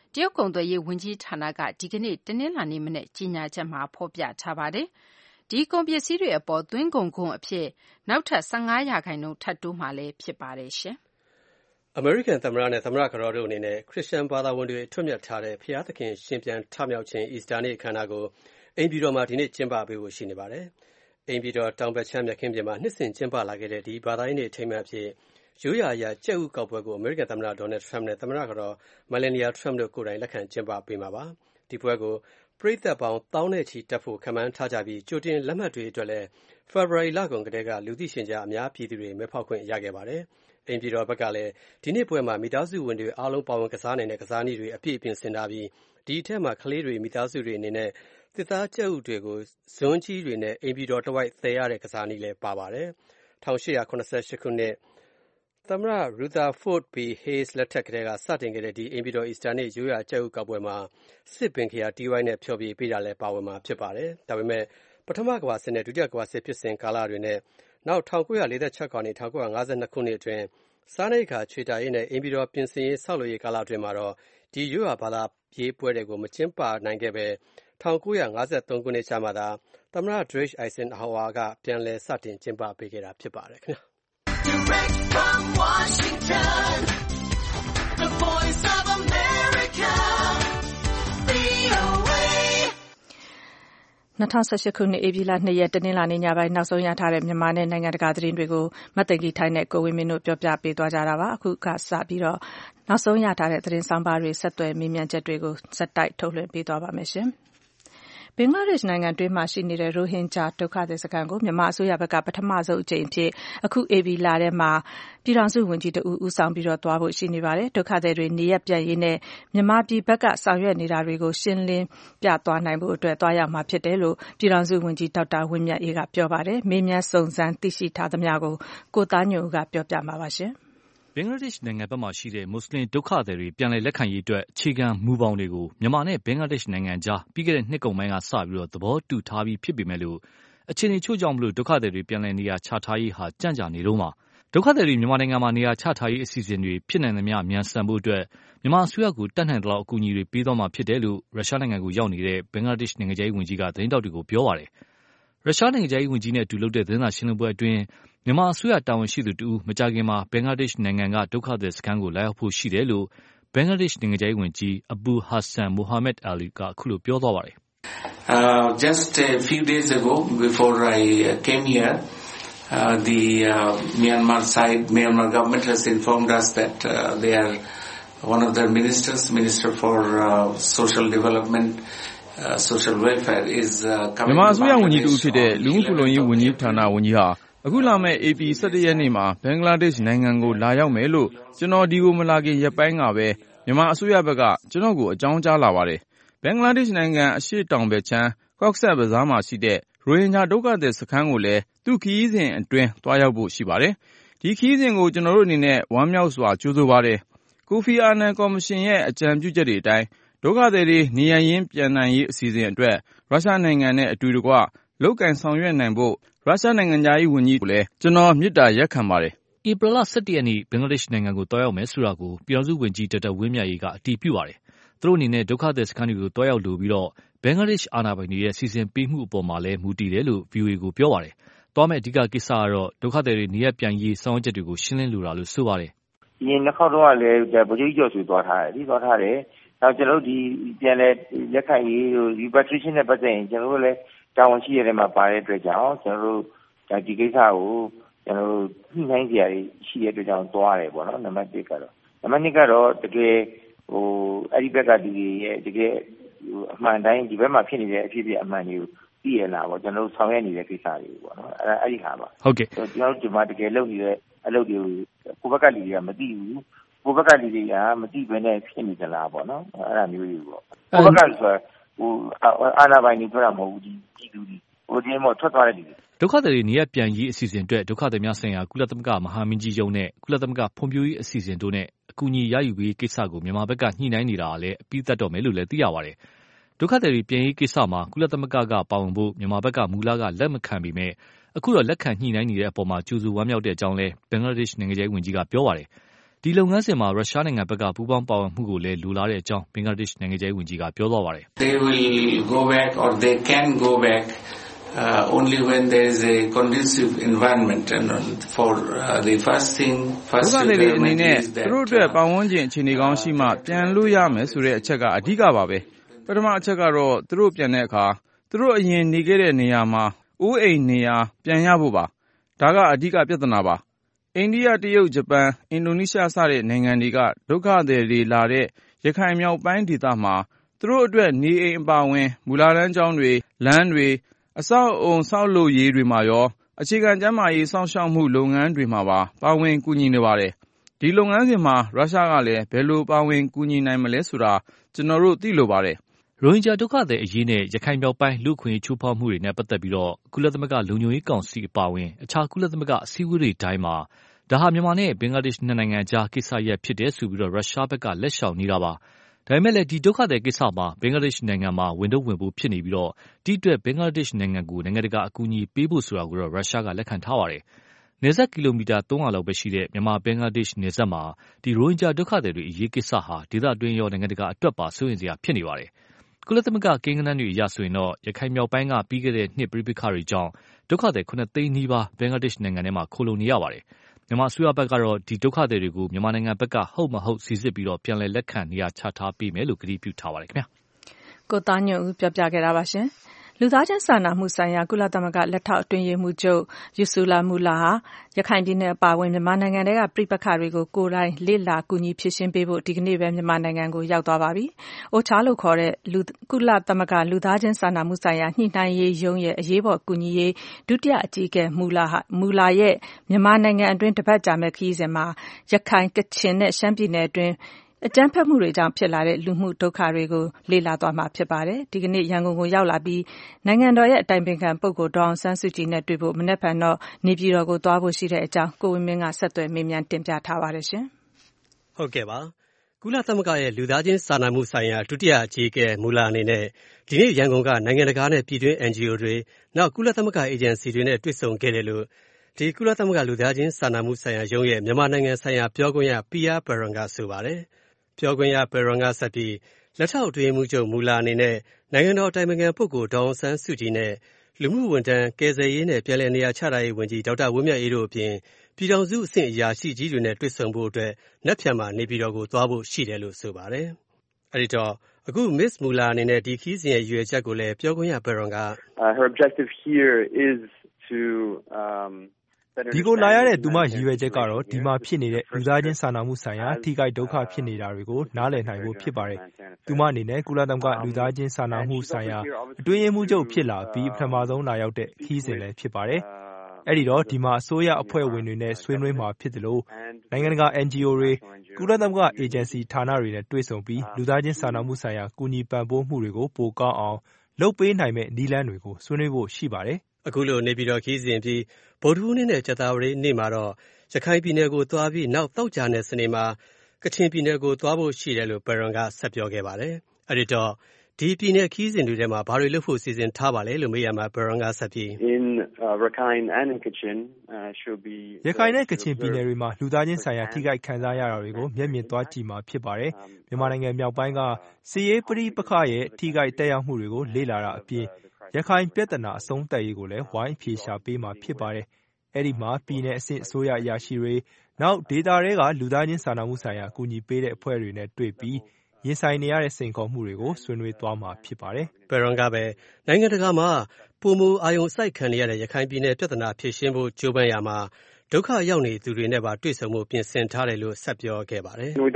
တရုတ်ကုန်သွယ်ရေးဝန်ကြီးဌာနကဒီကနေ့တနင်္လာနေ့မနေ့ကြေညာချက်မှာဖော်ပြထားပါတယ်။ဒီကုန်ပစ္စည်းတွေအပေါ်သွင်းကုန်ခွန်အဖြစ်နောက်ထပ်15%ထပ်တိုးမှာလည်းဖြစ်ပါတယ်ရှင်။အမေရိကန်သမ္မတနဲ့သမ္မတကတော်တို့အနေနဲ့ခရစ်ယာန်ဘာသာဝင်တွေထွတ်မြတ်ထားတဲ့ဘုရားသခင်ရှင်ပြန်ထမြောက်ခြင်းအီစတာနေ့အခမ်းအနားကိုအိမ်ပြည်တော်မှာဒီနေ့ကျင်းပပေးဖို့ရှိနေပါတယ်။အိမ်ပြည်တော်တောင်ဘက်ခြမ်းမြက်ခင်းပြင်မှာနှစ်စဉ်ကျင်းပလာခဲ့တဲ့ဒီဘာသာရေးနေ့အထိမ်းအမှတ်အဖြစ်ရိုးရာအရကြက်ဥကောက်ပွဲကိုအမေရိကန်သမ္မတဒေါ်နယ်ထရမ့်နဲ့သမ္မတကတော်မယ်လန်နီယာထရမ့်တို့ကိုယ်တိုင်လက်ခံကျင်းပပေးမှာပါ။ဒီပွဲကိုပရိသတ်ပေါင်းသောင်းနဲ့ချီတက်ဖို့ခန့်မှန်းထားကြပြီးကြိုတင်လက်မှတ်တွေအတွက်လည်းဖေဖော်ဝါရီလကုန်ကတည်းကလူသိရှင်ကြားအများပြည်သူတွေမဲဖောက်ခွင့်ရခဲ့ပါတယ်။အိမ်ပြည်တော်ဘက်ကလည်းဒီနေ့ပွဲမှာမိသားစုဝင်တွေအားလုံးပါဝင်ကစားနိုင်တဲ့ကစားနည်းတွေအပြည့်အပြင်ဆင်ထားပြီးဒီအထက်မှာကလေးတွေမိသားစုတွေအနေနဲ့သစ်သားကြက်ဥတွေကိုဇွန်းကြီးတွေနဲ့အိမ်ပြည်တော်တစ်ဝိုက်သယ်ရတဲ့ကစားနည်းလည်းပါပါတယ်။1888ခုနှစ်သမ္မတ Rutherford B. Hayes လက်ထက်ကတည်းကစတင်ခဲ့တဲ့ဒီအိမ်ပြည်တော်အီစတာနေ့ရိုးရာကြက်ဥကောက်ပွဲမှာစစ်ပင်ခရာတီးဝိုင်းနဲ့ဖျော်ဖြေပေးတာလည်းပါဝင်မှာဖြစ်ပါတယ်။ဒါပေမဲ့ပထမကမ္ဘာစစ်နဲ့ဒုတိယကမ္ဘာစစ်ဖြစ်စဉ်ကာလတွေနဲ့နောက်1946ကနေ1952ခုနှစ်အတွင်းစားနပ်ရိက္ခာချွေတာရေးနဲ့အိမ်ပြည်တော်ပြင်ဆင်ရေးဆောက်လုပ်ရေးကာလအတွင်းမှာတော့ဒီရိုးရာဘာသာရေးပွဲတွေကိုမကျင်းပနိုင်ခဲ့ပဲ1953ခုနှစ်ကျမှသာသမ္မတ Dwight Eisenhower ကပြန်လည်စတင်ကျင်းပပေးခဲ့တာဖြစ်ပါတယ်ခင်ဗျာ Direct from Washington, the voice of America, VOA. 2018ခုနှစ်ဧပြီလ2ရက်တနင်္လာနေ့ညပိုင်းနောက်ဆုံးရထားတဲ့မြန်မာနဲ့နိုင်ငံတကာသတင်းတွေကိုမသိင်္ဂီထိုင်းနဲ့ကိုဝင်းမင်းတို့ပြောပြပေးသွားကြတာပါအခုကစပြီးတော့နောက်ဆုံးရထားတဲ့သတင်းဆောင်ပါတွေဆက်သွယ်မေးမြန်းချက်တွေကိုစက်တိုက်ထုတ်လွှင့်ပေးသွားပါမယ်ရှင်ဘင်္ဂလားဒေ့ရှ်နိုင်ငံတွင်းမှာရှိနေတဲ့ရိုဟင်ဂျာဒုက္ခသည်စခန်းကိုမြန်မာအစိုးရဘက်ကပထမဆုံးအကြိမ်အဖြစ်အခုဧပြီလထဲမှာပြည်ထောင်စုဝန်ကြီးတဦးဆောင်ပြီးတော့သွားဖို့ရှိနေပါတယ်ဒုက္ခသည်တွေနေရပ်ပြန်ရေးနဲ့မြန်မာပြည်ဘက်ကဆောင်ရွက်နေတာတွေကိုရှင်းလင်းပြသွားနိုင်ဖို့အတွက်သွားရောက်မှာဖြစ်တယ်လို့ပြည်ထောင်စုဝန်ကြီးဒေါက်တာဝင်းမြတ်အေးကပြောပါတယ်မေးမြန်းစုံစမ်းသိရှိထားသမျှကိုကိုသားညွန့်ဦးကပြောပြမှာပါရှင်ဘင်္ဂလားဒေ့ရှ်နိုင်ငံဘက်မှာရှိတဲ့မွတ်စလင်ဒုက္ခသည်တွေပြန်လည်လက်ခံရေးအတွက်အခြေခံမူပေါင်းတွေကိုမြန်မာနဲ့ဘင်္ဂလားဒေ့ရှ်နိုင်ငံကြားပြီးခဲ့တဲ့နှစ်ကုန်ပိုင်းကစပြီးသဘောတူထားပြီးဖြစ်ပေမဲ့လို့အခြေအနေချို့ကြောင့်ဒုက္ခသည်တွေပြန်လည်နေရာချထားရေးဟာကြန့်ကြာနေတော့မှာဒုက္ခသည်တွေမြန်မာနိုင်ငံမှာနေရာချထားရေးအစီအစဉ်တွေဖြစ်နိုင်သမျှမြန်ဆန်ဖို့အတွက်မြန်မာအစိုးရကိုတတ်နိုင်သလောက်အကူအညီတွေပေးသွားမှာဖြစ်တယ်လို့ရုရှားနိုင်ငံကိုရောက်နေတဲ့ဘင်္ဂလားဒေ့ရှ်နိုင်ငံခြားရေးဝန်ကြီးကသတင်းတောက်တွေကိုပြောပါတယ်ရုရှားနိုင်ငံခြားရေးဝန်ကြီးနဲ့အတူလုပ်တဲ့သတင်းစာရှင်းလင်းပွဲအတွင်းမြန်မာအစိုးရတာဝန်ရှိသူတဦးမကြာခင်မှာဘင်္ဂလားဒေ့ရှ်နိုင်ငံကဒုက္ခသည်စခန်းကိုလာရောက်ဖို့ရှိတယ်လို့ဘင်္ဂလားဒေ့ရှ်နိုင်ငံခြားရေးဝန်ကြီးအဘူဟာဆန်မိုဟာမက်အာလီကအခုလိုပြောသွားပါတယ် Just a few days ago before I came here the Myanmar government has informed us that they are one of their minister for social development social welfare is coming မြန်မာအစိုးရဝန်ကြီးတူဖြစ်တဲ့လူမှုဖူလုံရေးဝန်ကြီးဌာနဝန်ကြီးဟာအခုလာမယ့် AP 17ရက်နေ့မှာဘင်္ဂလားဒေ့ရှ်နိုင်ငံကိုလာရောက်မယ်လို့ကျွန်တော်ဒီကိုမလာခင်ရက်ပိုင်းကပဲမြန်မာအစိုးရဘက်ကကျွန်တော်ကိုအကြောင်းကြားလာပါတယ်ဘင်္ဂလားဒေ့ရှ်နိုင်ငံအရှေ့တောင်ဘက်ခြမ်းကော့ဆက်ဘဇားမှာရှိတဲ့ရိုဟင်ဂျာဒုက္ခသည်စခန်းကိုလည်းသူ့ခရီးစဉ်အတွင်းသွားရောက်ဖို့ရှိပါတယ်ဒီခရီးစဉ်ကိုကျွန်တော်တို့အနေနဲ့ဝမ်းမြောက်စွာကြိုဆိုပါတယ်ကိုဖီအာနန်ကော်မရှင်ရဲ့အကြံပြုချက်တွေအတိုင်းဒုက္ခသည်တွေနေရင်းပြန်နိုင်ရေးအစီအစဉ်အတွက်ရုရှားနိုင်ငံနဲ့အတူတကွလုပ်ကင်ဆောင်ရွက်နိုင်ဖို့ရုရှားနိုင်ငံသားရေးဝန်ကြီးကိုလည်းကျွန်တော်မြစ်တာရက်ခံပါတယ်ဧပြီလ17ရက်နေ့ဘင်္ဂလားဒေ့ရှ်နိုင်ငံကိုတွားရောက်မယ်ဆိုတာကိုပြည်ထောင်စုဝန်ကြီးဒေါက်တာဝင်းမြတ်အေးကအတည်ပြုပါတယ်သူတို့အနေနဲ့ဒုက္ခသည်စခန်းတွေကိုတွားရောက်လိုပြီးတော့ဘင်္ဂလားဒေ့ရှ်အာဏာပိုင်တွေရဲ့စီစဉ်ပေးမှုအပေါ်မှာလည်းမူတည်တယ်လို့ VOA ကိုပြောပါတယ်တွားမယ့်အဓိကကိစ္စကတော့ဒုက္ခသည်တွေနေရပ်ပြန်ရေးဆောင်ရွက်ချက်တွေကိုရှင်းလင်းလိုတာလို့ဆိုပါတယ်ဒီနှစ်ခေါက်တော့လည်းဗိုလ်ချုပ်ကျော်ဆွေသွားထားတယ်ဒီသွားထားတယ်နောက်ကျွန်တော်တို့ဒီပြန်လဲလက်ခံရေး repatriation နဲ့ပတ်သက်ရင်ကျွန်တော်တို့လည်းတာဝန်ရှိရတဲ့မှာပါတဲ့အတွက်ကြောင့်ကျွန်တော်တို့ဒီကိစ္စကိုကျွန်တော်တို့ညှိနှိုင်းကြရရှိတဲ့အတွက်ကြောင့်သွားတယ်ပေါ့နော်နံပါတ်1ကတော့နံပါတ်2ကတော့တကယ်အဲ့ဒီဘက်ကဒီရဲ့တကယ်အမှန်တိုင်းဒီဘက်မှာဖြစ်နေတဲ့အဖြစ်အမှန်တွေကိုသိရလားပေါ့ကျွန်တော်တို့ဆောင်ရွက်နေတဲ့ကိစ္စတွေပေါ့နော်အဲ့ဒီဟာပါဟုတ်ကဲ့ကျွန်တော်တို့ဒီမှာတကယ်လုပ်နေတဲ့အလုပ်တွေကိုကိုယ့်ဘက်ကလူတွေကမသိဘူးကိုယ့်ဘက်ကလူတွေကမသိဘဲနဲ့ဖြစ်နေကြလားပေါ့နော်အဲ့ဒါမျိုးတွေပေါ့ကိုယ့်ဘက်ကဆိုအာဏာပိုင်တွေပြောတာမဟုတ်ဘူးဒီပြည်သူတွေဒီမှာထွက်သွားတဲ့လူတွေဒုက္ခသည်တွေနေရပ်ပြန်ရေးအစီအစဉ်အတွက်ဒုက္ခသည်များဆိုင်ရာကုလသမဂ္ဂမဟာမင်းကြီးရုံးနဲ့ကုလသမဂ္ဂဖွံ့ဖြိုးရေးအစီအစဉ်တို့နဲ့အကူအညီရယူရေးကိစ္စကိုမြန်မာဘက်ကညှိနှိုင်းနေတာလည်းအပြီးသတ်တော့မယ်လို့လည်းသိရပါတယ်ဒုက္ခသည်တွေပြန်ရေးကိစ္စမှာကုလသမဂ္ဂကပါဝင်ဖို့မြန်မာဘက်ကမူလကလက်မခံပေမဲ့အခုတော့လက်ခံညှိနှိုင်းနေတဲ့အပေါ်မှာကြိုးစိုးဝမ်းမြောက်တဲ့အကြောင်းလဲဘင်္ဂလားဒေ့ရှ်နိုင်ငံခြားရေးဝန်ကြီးကပြောပါတယ်ဒီလုပ်ငန်းစဉ်မှာရုရှားနိုင်ငံဘက်ကပူးပေါင်းပါဝင်မှုကိုလည်းလိုလားတဲ့အကြောင်းဘင်္ဂလားဒေ့ရှ်နိုင်ငံခြားရေးဝန်ကြီးကပြောသွားပါတယ်။ They will go back or they can go back only when there is a conducive environment and for the first thing first ဒုက္ခသည်တွေအနေနဲ့သူတို့အတွက်ပတ်ဝန်းကျင်အခြေအနေကောင်းရှိမှပြန်လို့ရမယ်ဆိုတဲ့အချက်ကအဓိကပါပဲပထမအချက်ကတော့သူတို့ပြန်တဲ့အခါသူတို့အရင်နေခဲ့တဲ့နေရာမှာအိုးအိမ်နေရာပြန်ရဖို့ပါဒါကအဓိကပြဿနာပါအိန္ဒိယတရုတ်ဂျပန်အင်ဒိုနီးရှားစတဲ့နိုင်ငံတွေကဒုက္ခသည်တွေလာတဲ့ရခိုင်မြောက်ပိုင်းဒေသမှာသူတို့အတွက်နေအိမ်အပါအဝင်မူလတန်းကျောင်းတွေလမ်းတွေအဆောက်အုံဆောက်လုပ်ရေးတွေမှာရောအခြေခံကျန်းမာရေးစောင့်ရှောက်မှုလုပ်ငန်းတွေမှာပါဝင်ကူညီနေပါတယ်ဒီလုပ်ငန်းစဉ်မှာရုရှားကလည်းဘယ်လိုပါဝင်ကူညီနိုင်မလဲဆိုတာကျွန်တော်တို့သိလိုပါတယ်ရိုဟင်ဂျာဒုက္ခသည်အရေးနဲ့ရခိုင်မြောက်ပိုင်းလူ့အခွင့်အရေးချိုးဖောက်မှုတွေနဲ့ပတ်သက်ပြီးကုလသမဂ္ဂလုံခြုံရေးကောင်စီအပါအဝင်အခြားကုလသမဂ္ဂအစည်းအဝေးတွေတိုင်းမှာဒါဟာမြန်မာနဲ့ဘင်္ဂလားဒေ့ရှ်နှစ်နိုင်ငံကြားကိစ္စရပ်ဖြစ်တယ်ဆိုပြီးရုရှားဘက်ကလက်ရှောင်နေတာပါဒါပေမဲ့လည်းဒီဒုက္ခသည်ကိစ္စမှာဘင်္ဂလားဒေ့ရှ်နိုင်ငံမှာဝင်တော့ဝင်ဖို့ဖြစ်နေပြီးဒီအတွက်ဘင်္ဂလားဒေ့ရှ်နိုင်ငံကိုနိုင်ငံတကာအကူအညီပေးဖို့ဆိုတာကိုရုရှားကလက်ခံထားပါတယ်နယ်စပ်ကီလိုမီတာ300လောက်ပဲရှိတဲ့မြန်မာဘင်္ဂလားဒေ့ရှ်နယ်စပ်မှာဒီရိုဟင်ဂျာဒုက္ခသည်တွေအရေးကိစ္စဟာဒေသတွင်းရောနိုင်ငံတကာအတွက်ပါစိုးရိမ်စရာဖြစ်နေပါတယ်ကုလသမဂ္ဂကိန်းဂဏန်းတွေအရဆိုရင်ရခိုင်မြောက်ပိုင်းကပြီးခဲ့တဲ့နှစ်ပဋိပက္ခတွေကြောင့်ဒုက္ခသည်9သိန်းနီးပါးဘင်္ဂလားဒေ့ရှ်နိုင်ငံထဲမှာခိုလှုံနေရပါတယ်မြန်မာအစိုးရဘက်ကတော့ဒီဒုက္ခသည်တွေကိုမြန်မာနိုင်ငံဘက်ကဟုတ်မဟုတ်စိစစ်ပြီးပြန်လည်လက်ခံနေရာချထားပေးမယ်လို့ကတိပြုထားပါတယ်ခင်ဗျာကိုသားညွန့်ဦးပြောပြခဲ့တာပါရှင်လူသားချင်းစာနာမှုဆိုင်ရာကုလသမဂ္ဂလက်ထောက်အတွင်းရေးမှူးချုပ်ယူဆူလာမူလာဟာရခိုင်ပြည်နယ်အပါအဝင်မြန်မာနိုင်ငံထဲကပြည်ပခါတွေကိုကိုယ်တိုင်လေ့လာကူညီဖြည့်ရှင်းပေးဖို့ဒီကနေ့ပဲမြန်မာနိုင်ငံကိုရောက်သွားပါပြီ။အိုချာလို့ခေါ်တဲ့ကုလသမဂ္ဂလူသားချင်းစာနာမှုဆိုင်ရာညှိနှိုင်းရေးရုံးရဲ့အရေးပေါ်ကူညီရေးဒုတိယအကြီးအကဲမူလာရဲ့မြန်မာနိုင်ငံအတွင်းတပတ်ကြာမဲ့ခရီးစဉ်မှာရခိုင်ကချင်နဲ့ရှမ်းပြည်နယ်အတွင်းအကြမ်းဖက်မှုတွေကြောင့်ဖြစ်လာတဲ့လူမှုဒုက္ခတွေကိုလေ့လာသွားမှာဖြစ်ပါတယ်။ဒီကနေ့ရန်ကုန်ကိုရောက်လာပြီးနိုင်ငံတော်ရဲ့အတိုင်ပင်ခံပုဂ္ဂိုလ်ဒေါ်အောင်ဆန်းစုကြည်နဲ့တွေ့ဖို့မနက်ဖြန်တော့နေပြည်တော်ကိုသွားဖို့ရှိတဲ့အကြောင်းကိုဝင်းမင်းကဆက်သွယ်မေးမြန်းတင်ပြထားပါတယ်ရှင်။ဟုတ်ကဲ့ပါ။ကုလသမဂ္ဂရဲ့လူသားချင်းစာနာမှုဆိုင်ရာဒုတိယအကြီးအကဲမူလာအနေနဲ့ဒီနေ့ရန်ကုန်ကနိုင်ငံတကာနဲ့ပြည်တွင်း NGO တွေနောက်ကုလသမဂ္ဂအေဂျင်စီတွေနဲ့တွေ့ဆုံခဲ့တယ်လို့ဒီကုလသမဂ္ဂလူသားချင်းစာနာမှုဆိုင်ရာရုံးရဲ့မြန်မာနိုင်ငံဆိုင်ရာပြောခွင့်ရပီယာဘရန်ကဆိုပါတယ်။ပြောခွင့်ရဘရန်ကဆက်ပြီးလက်ထောက်အတွင်းရေးမှူးချုပ်မူလာအနေနဲ့နိုင်ငံတော်အတိုင်ပင်ခံပုဂ္ဂိုလ်ဒေါ်အောင်ဆန်းစုကြည်နဲ့လူမှုဝန်ထမ်းကယ်ဆယ်ရေးနဲ့ပြည်လည်နေရာချထားရေးဝန်ကြီးဒေါက်တာဝင်းမြတ်အေးတို့အပြင်ပြည်ထောင်စုအဆင့်အရာရှိကြီးတွေနဲ့တွေ့ဆုံဖို့အတွက်နက်ဖြန်မှာနေပြည်တော်ကိုသွားဖို့ရှိတယ်လို့ဆိုပါတယ်။အဲဒီတော့အခု Miss Mula အနေနဲ့ဒီခီးစဉ်ရဲ့ရွေချက်ကိုလည်းပြောခွင့်ရဘရန်က Her objective here is toဒီကိုလာရတဲ့သူမရည်ရွယ်ချက်ကတော့ဒီမှာဖြစ်နေတဲ့လူသားချင်းစာနာမှုဆိုင်ရာထိခိုက်ဒုက္ခဖြစ်နေတာတွေကိုနားလည်နိုင်ဖို့ဖြစ်ပါတယ်။သူမအနေနဲ့ကုလသမဂ္ဂလူသားချင်းစာနာမှုဆိုင်ရာအတွင်းရေးမှူးချုပ်ဖြစ်လာပြီးပထမဆုံးလာရောက်တဲ့ခီးစဉ်လည်းဖြစ်ပါတယ်။အဲဒီတော့ဒီမှာအစိုးရအဖွဲ့ဝင်တွေနဲ့ဆွေးနွေးမှာဖြစ်တယ်လို့နိုင်ငံတကာ NGO တွေကုလသမဂ္ဂအေဂျင်စီဌာနတွေနဲ့တွေ့ဆုံပြီးလူသားချင်းစာနာမှုဆိုင်ရာကူညီပံ့ပိုးမှုတွေကိုပိုကောင်းအောင်လုပ်ပေးနိုင်မဲ့နည်းလမ်းတွေကိုဆွေးနွေးဖို့ရှိပါတယ်။အခုလိုနေပြည်တော်ခီးစဉ်ပြီးဗုဒ္ဓဟူးနေ့နဲ့ကြာသပတေးနေ့မှာတော့ရခိုင်ပြည်နယ်ကိုသွားပြီးနောက်သောကြာနဲ့စနေမှာကချင်ပြည်နယ်ကိုသွားဖို့ရှိတယ်လို့ဘရန်ကဆက်ပြောခဲ့ပါတယ်။အဲဒီတော့ဒီပြည်နယ်ခီးစဉ်တွေထဲမှာဘာတွေလုပ်ဖို့စီစဉ်ထားပါလဲလို့မေးရမှာဘရန်ကဆက်ပြီးရခိုင်နဲ့ကချင်ပြည်နယ်တွေမှာလူသားချင်းဆိုင်ရာထိခိုက်ခံစားရတာတွေကိုမျက်မြင်သွားကြည့်မှာဖြစ်ပါတယ်။မြန်မာနိုင်ငံမြောက်ပိုင်းကစစ်ရေးပဋိပက္ခရဲ့ထိခိုက်တက်ရောက်မှုတွေကိုလေ့လာတာအပြင်ရခိုင်ပြဿနာအဆုံးသတ်ရေးကိုလည်းဝိုင်းအဖြေရှာပေးမှာဖြစ်ပါတယ်။အဲဒီမှာပြည်내အဆင့်အစိုးရအရာရှိတွေနောက်ဒေသတွေကလူသားချင်းစာနာမှုဆိုင်ရာအကူအညီပေးတဲ့အဖွဲ့တွေနဲ့တွေ့ပြီးရင်ဆိုင်နေရတဲ့စိန်ခေါ်မှုတွေကိုဆွေးနွေးသွားမှာဖြစ်ပါတယ်။ဘရန်ကပဲနိုင်ငံတကာမှာပုံမူအာယုံစိုက်ခံရတဲ့ရခိုင်ပြည်နယ်ပြဿနာဖြေရှင်းဖို့ကြိုးပမ်းရမှာဒုက္ခရောက်နေသူတွေနဲ့ပါတွေ့ဆုံမှုပြင်ဆင်ထားတယ်လို့ဆက်ပြောခဲ့ပါတယ်။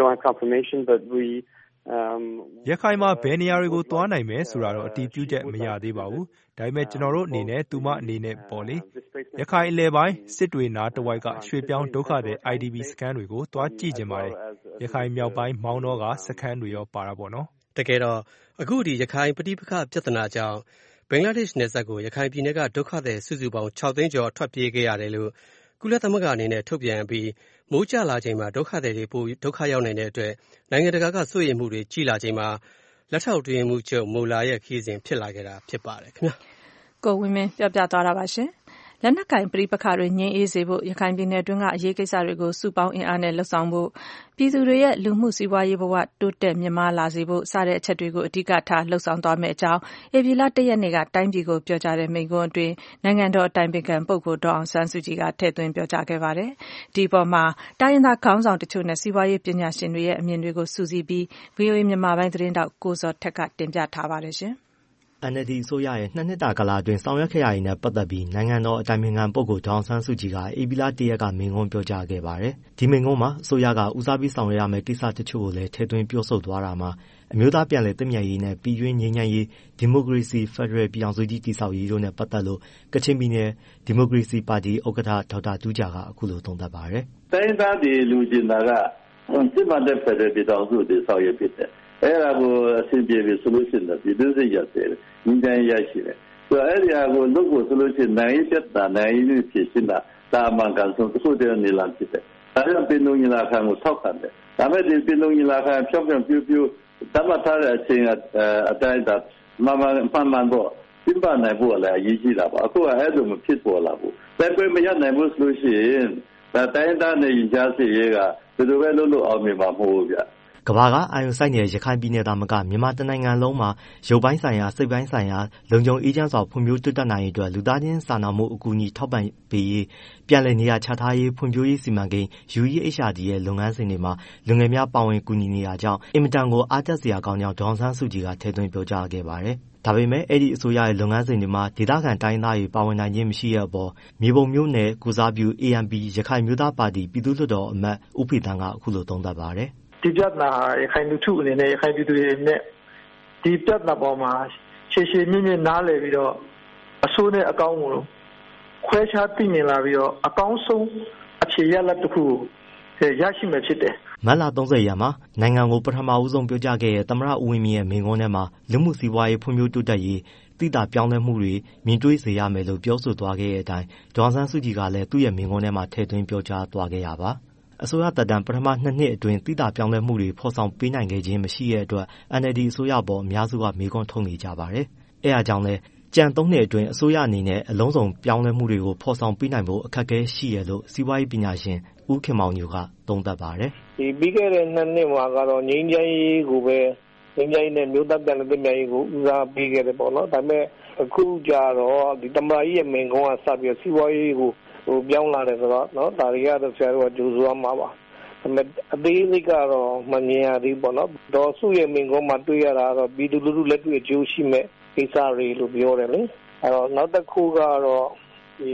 ရခိုင်မှာဘယ်နေရာတွေကိုသွားနိုင်မယ်ဆိုတာတော့အတည်ပြုချက်မရသေးပါဘူး။ဒါပေမဲ့ကျွန်တော်တို့အနေနဲ့သူမအနေနဲ့ပေါ့လေရခိုင်အလယ်ပိုင်းစစ်တွေနားတဝိုက်ကရွှေပြောင်းဒုက္ခသည် IDP စခန်းတွေကိုသွားကြည့်ချင်ပါတယ်။ရခိုင်မြောက်ပိုင်းမောင်းတော့ကစခန်းတွေရောပါတာပေါ့နော်။တကယ်တော့အခုဒီရခိုင်ပဋိပက္ခပြဿနာကြောင့်ဘင်္ဂလားဒေ့ရှ်နယ်စပ်ကိုရခိုင်ပြည်နယ်ကဒုက္ခသည်စုစုပေါင်း6သိန်းကျော်ထွက်ပြေးခဲ့ရတယ်လို့ကုလသမဂ္ဂအနေနဲ့ထုတ်ပြန်ပြီးမိုးကျလာချိန်မှာဒုက္ခသည်တွေပိုဒုက္ခရောက်နိုင်တဲ့အတွက်နိုင်ငံတကာကစိုးရိမ်မှုတွေကြီးလာချိန်မှာလက်ထောက်တွင်မှုချုပ်မူလာရဲ့ခီးစဉ်ဖြစ်လာခဲ့တာဖြစ်ပါတယ်ခင်ဗျာကိုဝင်းမင်းပြောပြသွားတာပါရှင်လက်နက်ကိုင်ပဋိပက္ခတွေငြိမ်းအေးစေဖို့ရခိုင်ပြည်နယ်တွင်းကအရေးကိစ္စတွေကိုစုပေါင်းအင်အားနဲ့လှုပ်ဆောင်ဖို့ပြည်သူတွေရဲ့လူမှုစီးပွားရေးဘဝတိုးတက်မြင့်မားလာစေဖို့စတဲ့အချက်တွေကိုအဓိကထားလှုပ်ဆောင်သွားမယ့်အကြောင်းဧပြီလ 1 ရက်နေ့ကတိုင်းပြည်ကိုပြောကြားတဲ့မိန့်ခွန်းအတွင်းနိုင်ငံတော်အတိုင်ပင်ခံပုဂ္ဂိုလ်ဒေါ်အောင်ဆန်းစုကြည်ကထည့်သွင်းပြောကြားခဲ့ပါတယ်။ဒီအပေါ်မှာတိုင်းရင်းသားခေါင်းဆောင်တချို့နဲ့စီးပွားရေးပညာရှင်တွေရဲ့အမြင်တွေကိုစုစည်းပြီး VOA မြန်မာပိုင်းသတင်းတောက်ကိုဇော်ထက်ကတင်ပြထားပါတယ်ရှင်။ NLD အစိုးရရဲ့2 နှစ်တာကာလအတွင်းဆောင်ရွက်ခဲ့ရတဲ့နဲ့ပတ်သက်ပြီးနိုင်ငံတော်အတိုင်ပင်ခံပုဂ္ဂိုလ်ဒေါ်အောင်ဆန်းစုကြည်ကဧပြီလ 1 ရက်ကမိန့်ခွန်းပြောကြားခဲ့ပါတယ်။ဒီမိန့်ခွန်းမှာအစိုးရကဦးစားပေးဆောင်ရွက်ရမယ့်ကိစ္စတချို့ကိုလည်းထည့်သွင်းပြောဆိုသွားတာမှာအမျိုးသားပြန်လည်သင့်မြတ်ရေးနဲ့ပြည်တွင်းငြိမ်းချမ်းရေးဒီမိုကရေစီဖက်ဒရယ်ပြည်ထောင်စုကြီးတည်ဆောက်ရေးတို့နဲ့ပတ်သက်လို့ကချင်ပြည်နယ်ဒီမိုကရေစီပါတီဥက္ကဋ္ဌဒေါက်တာတူးဂျာကအခုလိုသုံးသပ်ပါတယ်။တိုင်းသားတွေလူကျင်တာကစစ်မှန်တဲ့ဖက်ဒရယ်ပြည်ထောင်စုတည်ဆောက်ရေးဖြစ်တယ်။အဲ့ဒါကိုအဆင်ပြေပြီဆိုလို့ရှိရင်ပြည်သူ့စိတ်ရစေတယ်။ငြိမ်းချမ်းရေးရရှိတယ်။ဆိုတော့အဲ့ဒီဟာကိုလုပ်ဖို့ဆိုလို့ရှိရင်နိုင်ပြတ်တာနိုင်ရည်ဖြစ်ရှင်းတာဒါမှန်ကန်ဆုံးတစ်ခုတည်းနေလာဖြစ်တယ်။ဒါကြောင့်ပြည်သူညီလာခံကိုထောက်ခံတယ်။ဒါမဲ့ဒီပြည်သူညီလာခံဖြောင်းပြူတတ်မှတ်ထားတဲ့အချိန်အတိုင်းဒါမှန်တော့ပြပနိုင်ဖို့လည်းအရေးကြီးတာပါအခုကအဲ့လိုမဖြစ်ပေါ်လာဘူးတိုက်ပွဲမရနိုင်ဘူးဆိုလို့ရှိရင်ဒါတိုင်းသားနဲ့ရင်ကြားစီရေးကဘယ်လိုပဲလုပ်လို့အောင်မြင်မှာမဟုတ်ဘူးဗျကဘာကအာယုံဆိုင်နေတဲ့ရခိုင်ပြည်နယ်သားမကမြန်မာတနိုင်ငံလုံးမှာရုပ်ပိုင်းဆိုင်ရာစိတ်ပိုင်းဆိုင်ရာလုံခြုံအေးချမ်းစွာဖွံ့ဖြိုးတိုးတက်နိုင်ရေးအတွက်လူသားချင်းစာနာမှုအကူအညီထောက်ပံ့ပေးရေးပြန်လည်နေရာချထားရေးဖွံ့ဖြိုးရေးစီမံကိန်း UEHRD ရဲ့လုပ်ငန်းစဉ်တွေမှာလူငယ်များပါဝင်ကူညီနေတာကြောင့်အင်မတန်ကိုအားတက်စရာကောင်းကြောင်းဒေါ်အောင်ဆန်းစုကြည်ကထည့်သွင်းပြောကြားခဲ့ပါတယ်။ဒါပေမဲ့အဲ့ဒီအစိုးရရဲ့လုပ်ငန်းစဉ်တွေမှာဒေသခံတိုင်းသားတွေပါဝင်နိုင်ခြင်းမရှိတဲ့အပေါ်မြေပုံမြို့နယ်ကုစားပြု ANP ရခိုင်မျိုးသားပါတီပြည်သူ့လွှတ်တော်အမတ်ဦးဖေသန်းကအခုလိုသုံးသပ်ပါတယ်။ဒီပြဿနာရခိုင်လူထုအနေနဲ့ရခိုင်ပြည်သူတွေနဲ့ဒီပြဿနာပေါ်မှာရှည်ရှည်မြင့်မြင့်နားလည်ပြီးတော့အဆိုးနဲ့အကောင်းကိုခွဲခြားသိမြင်လာပြီးတော့အကောင်းဆုံးအဖြေရလဒ်တစ်ခုရရှိမှာဖြစ်တယ်။မတ်လ 30 ရက်မှာနိုင်ငံကိုပထမဦးဆုံးပြောကြားခဲ့တဲ့သမ္မတဦးဝင်းမြင့်ရဲ့မိန့်ခွန်းထဲမှာလူမှုစီးပွားရေးဖွံ့ဖြိုးတိုးတက်ရေးသိတာပြောင်းလဲမှုတွေမြင်တွေ့စေရမယ်လို့ပြောဆိုသွားခဲ့တဲ့အတိုင်းဒေါ်အောင်ဆန်းစုကြည်ကလည်းသူ့ရဲ့မိန့်ခွန်းထဲမှာထည့်သွင်းပြောကြားသွားခဲ့ရပါအစိုးရတပ်တန်းပထမ2 နှစ်အတွင်းသိတာပြောင်းလဲမှုတွေဖော်ဆောင်ပေးနိုင်ခဲ့ခြင်းမရှိတဲ့အတွက် NLD အစိုးရပေါ်အများစုကမေးခွန်းထုတ်နေကြပါတယ်။အဲအားကြောင့်လဲကြံ3 နှစ်အတွင်းအစိုးရအနေနဲ့အလုံးစုံပြောင်းလဲမှုတွေကိုဖော်ဆောင်ပေးနိုင်ဖို့အခက်အခဲရှိရလို့စီးပွားရေးပညာရှင်ဦးခင်မောင်ညိုကသုံးသပ်ပါတယ်။ဒီပြီးခဲ့တဲ့2 နှစ်မှာကတော့ငြိမ်းချမ်းရေးကိုပဲငြိမ်းချမ်းရေးနဲ့မြို့သားပြန်လည်သင့်မြတ်ရေးကိုဦးစားပေးခဲ့တယ်ပေါ့နော်။ဒါပေမဲ့အခုကြတော့ဒီသမ္မတကြီးရဲ့မိန့်ခွန်းကစပြီးစီးပွားရေးကိုပြောင်းလာတယ်ဆိုတော့နော်ဒါတွေကတော့ဆရာတို့ကကြိုးစားမှာပါဒါပေမဲ့အသေးစိတ်ကတော့မမြင်ရသေးပေါ့နော်ဒေါ်စုရဲ့မိန့်ခွန်းမှာတွေ့ရတာကတော့ပြည်သူလူထုလက်တွေ့အကျိုးရှိမဲ့ကိစ္စတွေလို့ပြောတယ်လေအဲ့တော့နောက်တစ်ခုကတော့ဒီ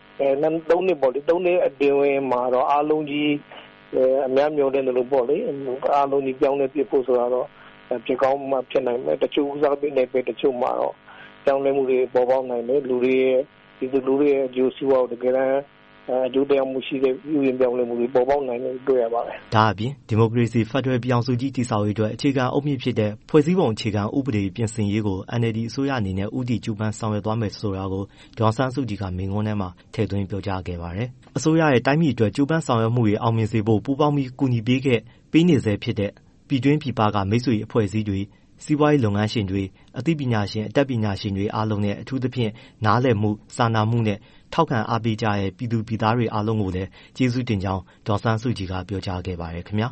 3 နှစ်ပေါ့ဒီ3 နှစ်အတွင်းမှာတော့အားလုံးကြီးအများမျှော်လင့်တယ်လို့ပေါ့လေအားလုံးကြီးပြောင်းလဲပြဖို့ဆိုတော့ဖြစ်ကောင်းမှဖြစ်နိုင်မယ်တချို့ဦးစားပေးနေပဲတချို့မှာတော့ပြောင်းလဲမှုတွေပေါ်ပေါက်နိုင်တယ်လူတွေရဲ့ဒီလူတွေရဲ့အကျိုးစီးပွားကိုတကယ်တမ်းအကျိုးတရားမှုရှိတဲ့ဥယျာဉ်ပြောင်းလဲမှုတွေပေါ်ပေါက်နိုင်တယ်တွေ့ရပါတယ်။ဒါအပြင်ဒီမိုကရေစီဖက်ဒရယ်ပြည်ထောင်စုကြီးတည်ဆောက်ရေးအတွက်အခြေခံအုတ်မြစ်ဖြစ်တဲ့ဖွဲ့စည်းပုံအခြေခံဥပဒေပြင်ဆင်ရေးကို NLD အစိုးရအနေနဲ့ဦးတည်ကြိုးပမ်းဆောင်ရွက်သွားမယ်ဆိုတာကိုဒေါ်အောင်ဆန်းစုကြည်ကမိန့်ခွန်းထဲမှာထည့်သွင်းပြောကြားခဲ့ပါတယ်။အစိုးရရဲ့တိုင်းပြည်အတွက်ကြိုးပမ်းဆောင်ရွက်မှုတွေအောင်မြင်စေဖို့ပူးပေါင်းပြီးကူညီပေးနေစေဖြစ်တဲ့ပြည်တွင်းပြည်ပကမိတ်ဆွေအဖွဲ့အစည်းတွေစီးပွားရေးလုပ်ငန်းရှင်တွေအသိပညာရှင်အတတ်ပညာရှင်တွေအားလုံးနဲ့အထူးသဖြင့်နားလည်မှုစာနာမှုနဲ့ထောက်ခံအားပေးကြတဲ့ပြည်သူပြည်သားတွေအားလုံးကိုလည်းကျေးဇူးတင်ကြောင်းဒေါ်ဆန်းစုကြည်ကပြောကြားခဲ့ပါတယ်ခင်ဗျာ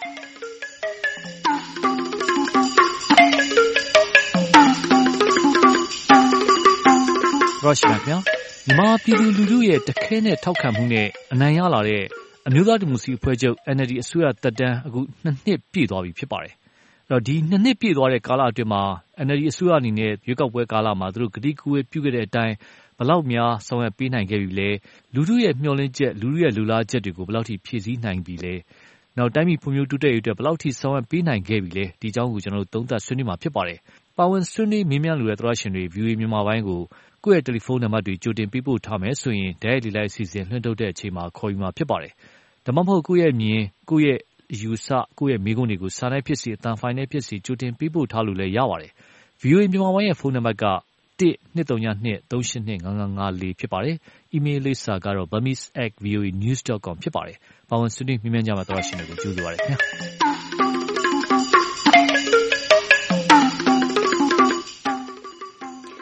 ရုရှားခင်ဗျာမြန်မာပြည်သူလူထုရဲ့တခဲနဲ့ထောက်ခံမှုနဲ့အနိုင်ရလာတဲ့အမျိုးသားဒီမိုကရေစီအဖွဲ့ချုပ် NLD အစိုးရသက်တမ်းအခု2 နှစ်ပြည့်သွားပြီဖြစ်ပါတယ်အဲ့တော့ဒီ2 နှစ်ပြည့်သွားတဲ့ကာလအတွင်းမှာ NLD အစိုးရအနေနဲ့ရွေးကောက်ပွဲကာလမှာသူတို့ဂတိကူဝေးပြုခဲ့တဲ့အတိုင်းဘယ်လောက်များဆောင်ရွက်ပေးနိုင်ခဲ့ပြီလဲလူထုရဲ့မျှော်လင့်ချက်လူထုရဲ့လူလားချက်တွေကိုဘယ်လောက်ထိဖြည့်ဆည်းနိုင်ပြီလဲနောက်တိုင်းပြည်ဖွံ့ဖြိုးတိုးတက်ရေးအတွက်ဘယ်လောက်ထိဆောင်ရွက်ပေးနိုင်ခဲ့ပြီလဲဒီအကြောင်းကိုကျွန်တော်တို့သုံးသပ်ဆွေးနွေးမှာဖြစ်ပါတယ်ပါဝင်ဆွေးနွေးမေးမြန်းလိုတဲ့သရရှင်တွေ VOA မြန်မာပိုင်းကိုကိုယ့်ရဲ့တယ်လီဖုန်းနံပါတ်တွေကြိုတင်ပေးပို့ထားမယ်ဆိုရင်ဒိုင်ရီလိုက်အစီအစဉ်လွှင့်ထုတ်တဲ့အချိန်မှာခေါ်ယူမှာဖြစ်ပါတယ်ဒါမှမဟုတ်ကိုယ့်ရဲ့မြင်ကိုယ့်ရဲ့ယူဆကိုယ့်ရဲ့မိကုန်းတွေကိုစာနဲ့ဖြစ်စီအတန်ဖိုင်နဲ့ဖြစ်စီကြိုတင်ပေးပို့ထားလို့လည်းရပါတယ် VOA မြန်မာပိုင်းရဲ့ဖုန်းနံပါတ်က1-232-382-5554ဖြစ်ပါတယ်။ email လိပ်စာကတော့ burmese@voanews.com ဖြစ်ပါတယ်။ပါဝင်ဆွေးနွေးမြင်းမြန်းကြမှာတော်ရှင်တွေကိုကြိုးစားပါရစေခင်ဗျာ။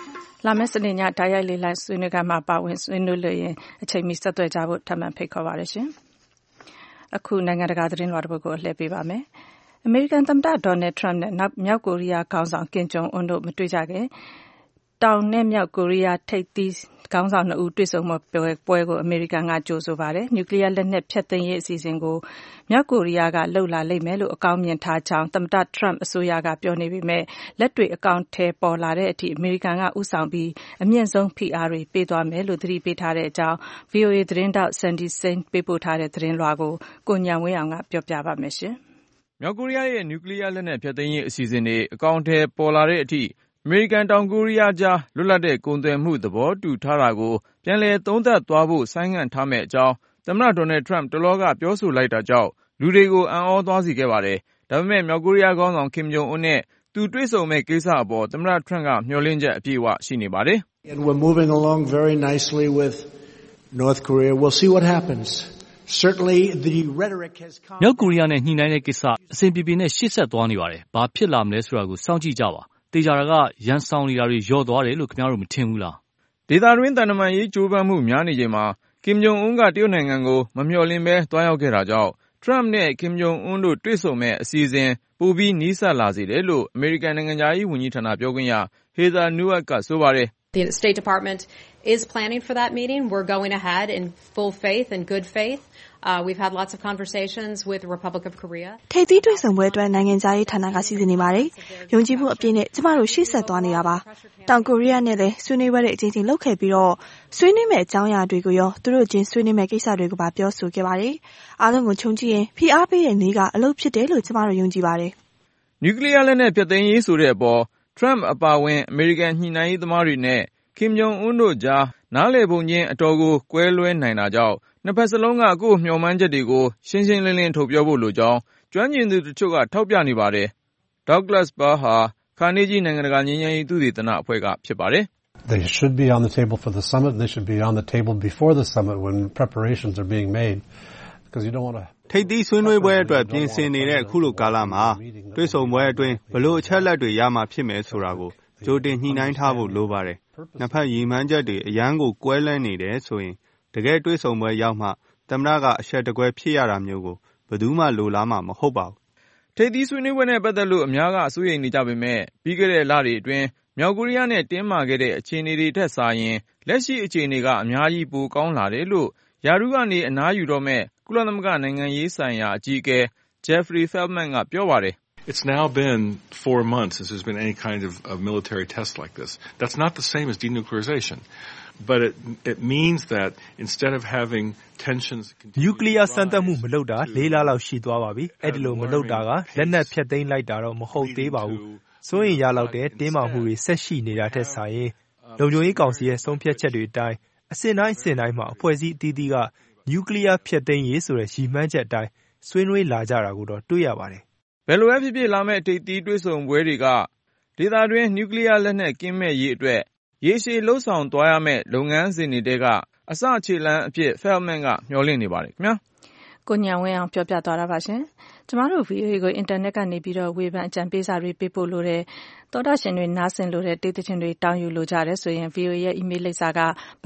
လာမယ့်စနေညတိုက်ရိုက်လေ့လာဆွေးနွေးခန်းမှာပါဝင်ဆွေးနွေးလို့ရင်အချိန်မီဆက်သွယ်ကြဖို့ထပ်မံဖိတ်ခေါ်ပါရရှင်။အခုနိုင်ငံတကာသတင်းလွှာတစ်ပုဒ်ကိုလှည့်ပေးပါမယ်။အမေရိကန်သမ္မတဒေါ်နယ်ထရမ့်နဲ့မြောက်ကိုရီးယားခေါင်းဆောင်ကင်ဂျုံအွန်းတို့မတွေ့ကြခင်တောင်နဲ့မြောက်ကိုရီးယားထိပ်သီးခေါင်းဆောင်2ဦးတွေ့ဆုံပွဲကိုအမေရိကန်ကကြိုဆိုပါတယ်။နျူကလ িয়ার လက်နက်ဖျက်သိမ်းရေးအစီအစဉ်ကိုမြောက်ကိုရီးယားကလှုပ်လာလိမ့်မယ်လို့အကောင်းမြင်ထားကြောင်းသမ္မတထရမ့်အစိုးရကပြောနေပေမဲ့လက်တွေ့အကောင့်ထဲပေါ်လာတဲ့အထိအမေရိကန်ကဥဆောင်ပြီးအမြင့်ဆုံးဖိအားတွေပေးသွားမယ်လို့သတိပေးထားတဲ့အကြောင်း VOA သတင်းတောက် Sandy Saint ပေးပို့ထားတဲ့သတင်းလွှာကိုကိုညံဝင်းအောင်ကပြောပြပါမယ်ရှင်။မြောက်ကိုရီးယားရဲ့နျူကလ িয়ার လက်နက်ဖျက်သိမ်းရေးအစီအစဉ်တွေအကောင့်ထဲပေါ်လာတဲ့အထိအမေရိကန်တောင်ကိုရီးယားကြားလွတ်လပ်တဲ့ကုန်သွယ်မှုသဘောတူထားတာကိုပြန်လည်သုံးသပ်သွားဖို့ဆိုင်းငံ့ထားမယ့်အကြောင်းသမ္မတဒေါ်နယ်ထရမ့်တလောကပြောဆိုလိုက်တာကြောင့်လူတွေကိုအံ့ဩသွားစေခဲ့ပါတယ်။ဒါပေမဲ့မြောက်ကိုရီးယားခေါင်းဆောင်ကင်ဂျုံအွန်းနဲ့သူတွေ့ဆုံမဲ့ကိစ္စအပေါ်သမ္မတထရမ့်ကမျှော်လင့်ချက်အပြည့်အဝရှိနေပါတယ်။ And we're moving along very nicely with North Korea. We'll see what happens. Certainly the rhetoric has come. မြောက်ကိုရီးယားနဲ့ညှိနှိုင်းတဲ့ကိစ္စအစဉ်ပြေပြေနဲ့ရှေ့ဆက်သွားနေပါတယ်။ဘာဖြစ်လာမလဲဆိုတာကိုစောင့်ကြည့်ကြပါ။တေချာတာကရန်ဆောင်နေတာတွေလျော့သွားတယ်လို့ခင်ဗျားတို့မထင်ဘူးလား။ဒေသတွင်းတန်တမာရေးကြိုးပမ်းမှုများနေချိန်မှာကင်ဂျုံအွန်းကတရုတ်နိုင်ငံကိုမမျှော်လင့်ပဲတွားရောက်ခဲ့တာကြောင့်ထရမ့်နဲ့ကင်ဂျုံအွန်းတို့တွေ့ဆုံမဲ့အစီအစဉ်ပိုပြီးနီးစပ်လာစေတယ်လို့အမေရိကန်နိုင်ငံခြားရေးဝန်ကြီးဌာနပြောခွင့်ရ Heather Nauert ကဆိုပါတယ်။ The State Department is planning for that meeting. We're going ahead in full faith and good faith. We've had lots of conversations with the Republic of Korea. ထိပ်သီးတွေ့ဆုံပွဲအတွက်နိုင်ငံခြားရေးဌာနကစီစဉ်နေပါတယ်။ယုံကြည်မှုအပြည့်နဲ့ကျမတို့ရှေ့ဆက်သွားနေတာပါ။တောင်ကိုရီးယားနဲ့လည်းဆွေးနွေးပွဲတွေအချင်းချင်းလုပ်ခဲ့ပြီးတော့ဆွေးနွေးမဲ့အကြောင်းအရာတွေကိုရောသူတို့ချင်းဆွေးနွေးမဲ့ကိစ္စတွေကိုပါပြောဆိုခဲ့ပါတယ်။အားလုံးကိုခြုံကြည့်ရင်ဖိအားပေးတဲ့နည်းကအလုပ်ဖြစ်တယ်လို့ကျမတို့ယုံကြည်ပါတယ်။နျူကလ িয়ার လက်နက်ဖျက်သိမ်းရေးဆိုတဲ့အပေါ်ထရမ့်အပါအဝင်အမေရိကန်ညှိနှိုင်းရေးသမားတွေနဲ့ကင်ဂျုံအွန်းတို့ကြားနားလည်ပုံချင်းအတော်ကိုကွဲလွဲနိုင်တာကြောင့်နှစ်ဖက်စလုံးကကိုယ့်မျှော်မှန်းချက်တွေကိုရှင်းရှင်းလင်းလင်းထုတ်ပြောဖို့လိုကြောင်းကျွမ်းကျင်သူတချို့ကထောက်ပြနေပါတယ်။ Douglas Bahr ဟာခါနေဂျီနိုင်ငံတကာငြိမ်းချမ်းရေးသုတေသနအဖွဲ့ကဖြစ်ပါတယ်။ They should be on the table for the summit. They should be on the table before the summit when preparations are being made because you don't want to ထိပ်သီးဆွေးနွေးပွဲအတွက်ပြင်ဆင်နေတဲ့အခုလိုကာလမှာတွေ့ဆုံပွဲအတွင်းဘလို့အချက်လက်တွေရမှာဖြစ်မယ်ဆိုတာကိုကြိုတင်ညှိနှိုင်းထားဖို့လိုပါတယ်။နှစ်ဖက်ရည်မှန်းချက်တွေအရန်ကိုကွဲလွဲနေတယ်ဆိုရင်တကယ်တွေ့ဆုံပွဲရောက်မှသမ္မတကအရှက်တကွဲဖြစ်ရတာမျိုးကိုဘယ်သူမှလိုလားမှာမဟုတ်ပါဘူး။ထိပ်သီးဆွေးနွေးပွဲနဲ့ပတ်သက်လို့အများကအစိုးရိမ်နေကြပေမဲ့ပြီးခဲ့တဲ့လတွေအတွင်းမြောက်ကိုရီးယားနဲ့တင်းမာခဲ့တဲ့အခြေအနေတွေထက်စာရင်လက်ရှိအခြေအနေကအများကြီးပိုကောင်းလာတယ်လို့ယာရုကနေအနားယူတော့မဲ့ကုလသမဂ္ဂနိုင်ငံရေးဆိုင်ရာအကြီးအကဲ Jeffrey Feltman ကပြောပါတယ်။ It's now been 4 months since there's been any kind of military test like this. That's not the same as denuclearization. But it means that instead of having tensions နျူကလ িয়ার စမ်းသပ်မှုမလုပ်တာ4လလောက်ရှိသွားပါပြီ။အဲ့ဒီလိုမလုပ်တာကလက်နက်ဖျက်သိမ်းလိုက်တာတော့မဟုတ်သေးပါဘူး။စိုးရင်ရလောက်တဲ့တင်းမာမှုတွေဆက်ရှိနေတာထက်စာရင်လုံခြုံရေးကောင်စီရဲ့ဆုံးဖြတ်ချက်တွေအတိုင်းအစဉ်တိုင်းမှာအဖွဲ့အစည်းအသီးသီးကနျူကလ িয়ার ဖျက်သိမ်းရေးဆိုတဲ့ရည်မှန်းချက်အတိုင်းဆွေးနွေးလာကြတာကိုတော့တွေ့ရပါတယ်။ဘယ်လိုပဲဖြစ်ဖြစ်လာမဲ့ထိပ်သီးတွေ့ဆုံပွဲတွေကဒေသတွင်းနျူကလ িয়ার လက်နက်ကင်းမဲ့ရေးအတွက်ရေရှည်လှုပ်ဆောင်သွားရမယ့်လုပ်ငန်းစဉ်တွေတဲကအစခြေလှမ်းအဖြစ် Feldman ကမျှော်လင့်နေပါတယ်ခင်ဗျာကိုညံဝင်းအောင်ပြောပြသွားတာပါရှင်ကျမတို့ VOA ကိုအင်တာနက်ကနေပြီးတော့ဝေဖန်အကြံပေးစာတွေပေးပို့လို့တဲ့သောတာရှင်တွေနားဆင်လို့တဲ့တေးသချင်းတွေတောင်းယူလို့ကြတယ်ဆိုရင် VOA ရဲ့ email လိပ်စာက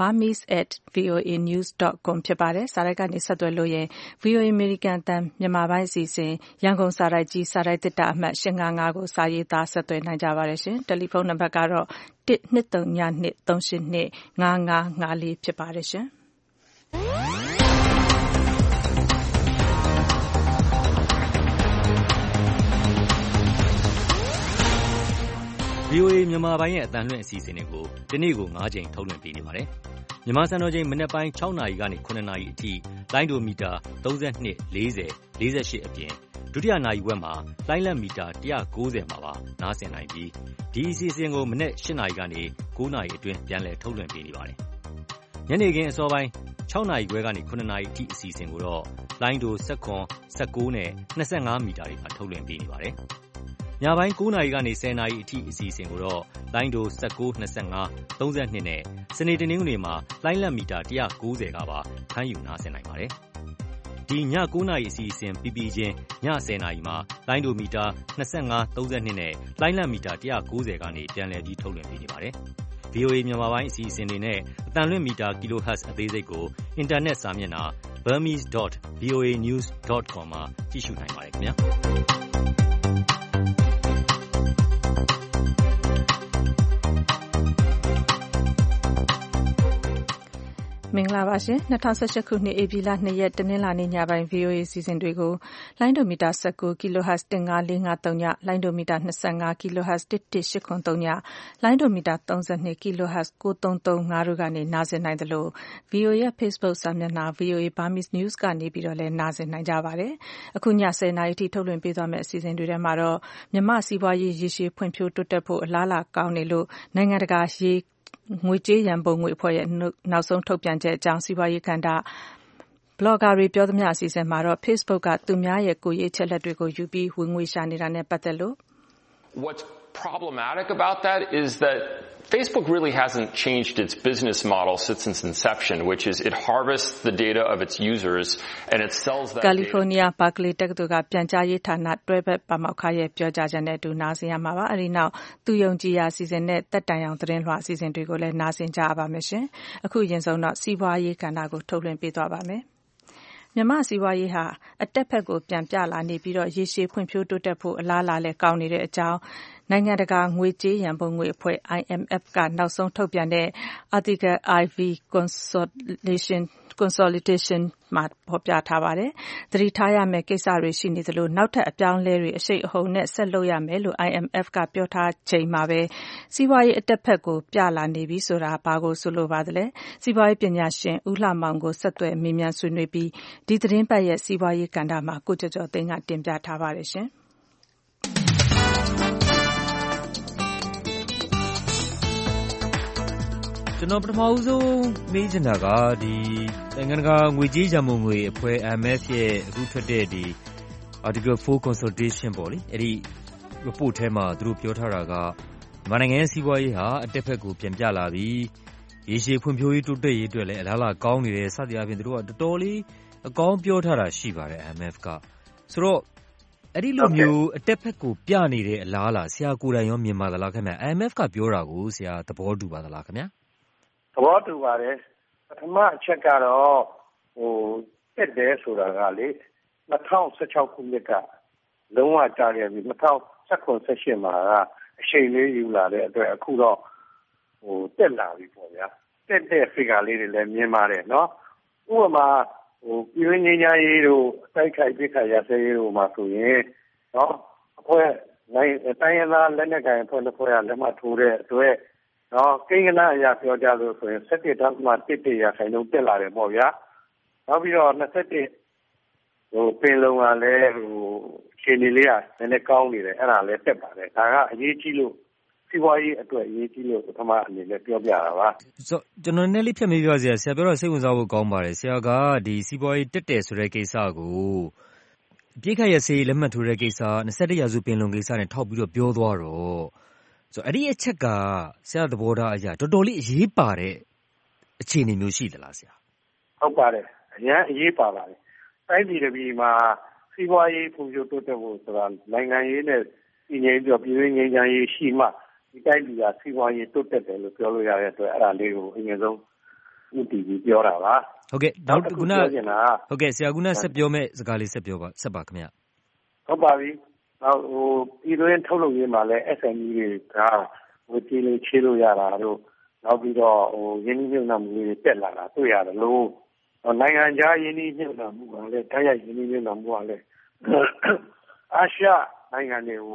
burmese@voanews.com ဖြစ်ပါတယ်စာရိုက်ကနေဆက်သွယ်လို့ရင် VOA American အသံမြန်မာပိုင်းအစီအစဉ်ရန်ကုန်စာရိုက်ကြီးစာရိုက်တစ်တာအမှတ်855ကိုစာရေးသားဆက်သွယ်နိုင်ကြပါတယ်ရှင်တယ်လီဖုန်းနံပါတ်ကတော့12323825554ဖြစ်ပါတယ်ရှင် VOA မြန်မာပိုင်းရဲ့အသံလွှင့်အစီအစဉ်တွေကိုဒီနေ့ကို9ကြိမ်ထုတ်လွှင့်ပေးနေပါတယ်။မြန်မာစံတော်ချိန်မနက်ပိုင်း6နာရီကနေ9နာရီအထိလိုင်းဒိုမီတာ32 40 48အပြင်ဒုတိယနာရီဝက်မှာလိုင်းလက်မီတာ190မှာပါနားဆင်နိုင်ပြီးဒီအစီအစဉ်ကိုမနက်8နာရီကနေ9နာရီအတွင်းပြန်လည်ထုတ်လွှင့်ပေးနေပါတယ်။ညနေခင်းအစောပိုင်း6နာရီခွဲကနေ9နာရီအထိအစီအစဉ်ကိုတော့လိုင်းဒို19 19နဲ့25မီတာတွေမှာထုတ်လွှင့်ပေးနေပါတယ်။ညပိုင်း9နာရီကနေ10နာရီအထိအစီအစဉ်ကိုတော့လိုင်းဒို19 25 32နဲ့စနေတနင်္ဂနွေမှာလိုင်းလက်မီတာ190ကပါဖမ်းယူနားဆင်နိုင်ပါတယ်။ဒီည9နာရီအစီအစဉ်ပြီးပြီးချင်းည10နာရီမှာလိုင်းဒိုမီတာ25 32နဲ့လိုင်းလက်မီတာ190ကနေပြန်လည်ပြီးထုတ်လွှင့်ပေးနေပါတယ်။ VOA မြန်မာပိုင်းအစီအစဉ်တွေနဲ့အသံလွှင့်မီတာ kilohertz အသေးစိတ်ကိုအင်တာနက်စာမျက်နှာ burmese.voanews.com မှာကြည့်ရှုနိုင်ပါတယ်ခင်ဗျာမင်္ဂလာပါရှင်2018ခုနှစ်ဧပြီလ2ရက်တနင်္လာနေ့ညပိုင်း VOA စီစဉ်တွေကိုလိုင်းဒိုမီတာ19 kHz 15453ညလိုင်းဒိုမီတာ25 kHz 11803ညလိုင်းဒိုမီတာ32 kHz 9335တို့ကနေနားဆင်နိုင်သလို VOA ရဲ့ Facebook စာမျက်နှာ VOA Burmese News ကနေပြီးတော့လည်းနားဆင်နိုင်ကြပါတယ်အခုည10:00နာရီထိထုတ်လွှင့်ပေးသွားမယ့်အစီအစဉ်တွေထဲမှာတော့မြန်မာစီးပွားရေးရေရှည်ဖွံ့ဖြိုးတိုးတက်ဖို့အလားအလာကောင်းနေလို့နိုင်ငံတကာငွေကြေးရန်ပုံငွေအဖွဲ့ရဲ့နောက်ဆုံးထုတ်ပြန်ချက်အကြောင်းစီးပွားရေးကဏ္ဍဘလော့ဂါတွေပြောသမျှအစီအစဉ်မှာတော့ Facebook ကသူများရဲ့ကိုယ်ရေးချက်လက်တွေကိုယူပြီးဝင်ငွေရှာနေတာနဲ့ပတ်သက်လို့ What's problematic about that is that Facebook really hasn't changed its business model since its inception, which is it harvests the data of its users and it sells that California Berkeley တက္ကသိုလ်ကပြန်ကြားရေးဌာနတွဲဘက်ပါမောက္ခရဲ့ပြောကြားချက်နဲ့အတူနားဆင်ရမှာပါအဲဒီနောက်သူယုံကြည်ရာစီစဉ်တဲ့တက်တိုင်အောင်သတင်းလွှာအစီအစဉ်တွေကိုလည်းနားဆင်ကြရပါမယ်ရှင်အခုရင်ဆုံးတော့စီးပွားရေးကဏ္ဍကိုထုတ်လွှင့်ပေးသွားပါမယ်မြန်မာစီးပွားရေးဟာအတက်ဖက်ကိုပြန်ပြလာနေပြီးတော့ရေရှည်ဖွံ့ဖြိုးတိုးတက်ဖို့အလားအလာလည်းကောင်းနေတဲ့အကြောင်းနိုင်ငံတကာငွေကြေးရန်ပုံငွေအဖွဲ့ IMF ကနောက်ဆုံးထုတ်ပြန်တဲ့ Article IV Consolidation မှာဖော်ပြထားပါတယ်။သတိထားရမယ့်ကိစ္စတွေရှိနေသလိုနောက်ထပ်အပြောင်းအလဲတွေအရှိန်အဟုန်နဲ့ဆက်လုပ်ရမယ်လို့ IMF ကပြောထားချိန်မှာပဲစီးပွားရေးအတက်ဖက်ကိုပြလာနေပြီဆိုတာဘာကိုဆိုလိုပါသလဲ။စီးပွားရေးပညာရှင်ဦးလှမောင်ကိုဆက်သွယ်မေးမြန်းဆွေးနွေးပြီးဒီသတင်းပတ်ရဲ့စီးပွားရေးကဏ္ဍမှာကိုကျော်ကျော်သိန်းကတင်ပြထားပါတယ်ရှင်။ကျွန်တော်ပထမဦးဆုံးမေးချင်တာကဒီနိုင်ငံတကာငွေကြေးရန်ပုံငွေအဖွဲ့ IMF ရဲ့အခုထွက်တဲ့ဒီ Article 4 Consultation ပေါ့လေအဲ့ဒီ report ထဲမှာသူတို့ပြောထားတာကမြန်မာနိုင်ငံရဲ့စီးပွားရေးဟာအတက်ဖက်ကိုပြန်ပြလာပြီးရေရှည်ဖွံ့ဖြိုးရေးတိုးတက်ရေးအတွက်လည်းအလားအလာကောင်းနေတယ်စသည်အပြင်သူတို့ကတော်တော်လေးအကောင်းပြောထားတာရှိပါတယ် IMF ကဆိုတော့အဲ့ဒီလိုမျိုးအတက်ဖက်ကိုပြနေတဲ့အလားအလာဆရာကိုယ်တိုင်ရောမြင်ပါသလားခင်ဗျ IMF ကပြောတာကိုဆရာသဘောတူပါသလားခင်ဗျသဘောတူပါတယ်ပထမအချက်ကတော့တက်တယ်ဆိုတာကလေ2016ခုနှစ်ကလုံးဝကြားခဲ့ပြီး2017မှာကအချိန်လေးယူလာတဲ့အတွက်အခုတော့တက်လာပြီပေါ့ဗျာတက်တဲ့ figure လေးတွေလည်းမြင်ပါတယ်နော်ဥပမာပြည်ရင်းငင်းရေးတို့တိုက်ခိုက်ပိတ်ခတ်ရစဲရေးတို့မှာဆိုရင်နော်အဖွဲ့တိုင်းရင်းသားလက်နက်ကိုင်အဖွဲ့တစ်ဖွဲ့ကလက်မှတ်ထိုးတဲ့အတွက်နော်ကိန်းဂဏအရာပြောကြလို့ဆိုရင်17.1% ရာခိုင်နှုန်းတက်လာတယ်ပေါ့ဗျာနောက်ပြီးတော့21ပင်လုံကလည်းခြေနေလေးကနည်းနည်းကောင်းနေတယ်အဲ့ဒါလည်းတက်ပါတယ်ဒါကအရေးကြီးလို့စီးပွားရေးအတွက်အရေးကြီးလို့ပထမအနေနဲ့ပြောပြတာပါဆိုကျွန်တော်နည်းလေးဖြတ်မေးပြပါဆရာပြောတော့စိတ်ဝင်စားဖို့ကောင်းပါတယ်ဆရာကဒီစီးပွားရေးတက်တယ်ဆိုတဲ့ကိစ္စကိုပြည့်ခတ်ရစေးလက်မှတ်ထိုးတဲ့ကိစ္စ21ရာစုပင်လုံကိစ္စနဲ့ထောက်ပြီးတော့ပြောသွားတော့ဆိုအဲ့ဒီအချက်ကဆရာသဘောထားအရာတော်တော်လေးအရေးပါတဲ့အခြေအနေမျိုးရှိသလားဆရာဟုတ်ပါတယ်အရင်အရေးပါပါတယ်တိုင်းပြည်တစ်ပြည်မှာစီးပွားရေးဖွံ့ဖြိုးတိုးတက်ဖို့ဆိုတာနိုင်ငံရေးနဲ့ပြည်ငြိမ်းပြီးပြည်ရင်းငြိမ်းချမ်းရေးရှိမှဒီတိုင်းပြည်ကစီးပွားရေးတိုးတက်တယ်လို့ပြောလို့ရတဲ့အတွက်အဲ့ဒါလေးကိုအရင်ဆုံးဥတည်ပြီးပြောတာပါဟုတ်ကဲ့နောက်ခုနဟုတ်ကဲ့ဆရာခုနဆက်ပြောမဲ့စကားလေးဆက်ပါခင်ဗျဟုတ်ပါပြီနောက်ပြည်တွင်းထုတ်လုပ်ရေးမှာလည်း SME တွေကဝေကြီးလေးချေးလို့ရတာတို့နောက်ပြီးတော့ရင်းနှီးမြှုပ်နှံမှုတွေတက်လာတာတွေ့ရတယ်လို့နိုင်ငံခြားရင်းနှီးမြှုပ်နှံမှုကလည်းတိုက်ရိုက်ရင်းနှီးမြှုပ်နှံမှုကလည်းအာရှနိုင်ငံတွေကို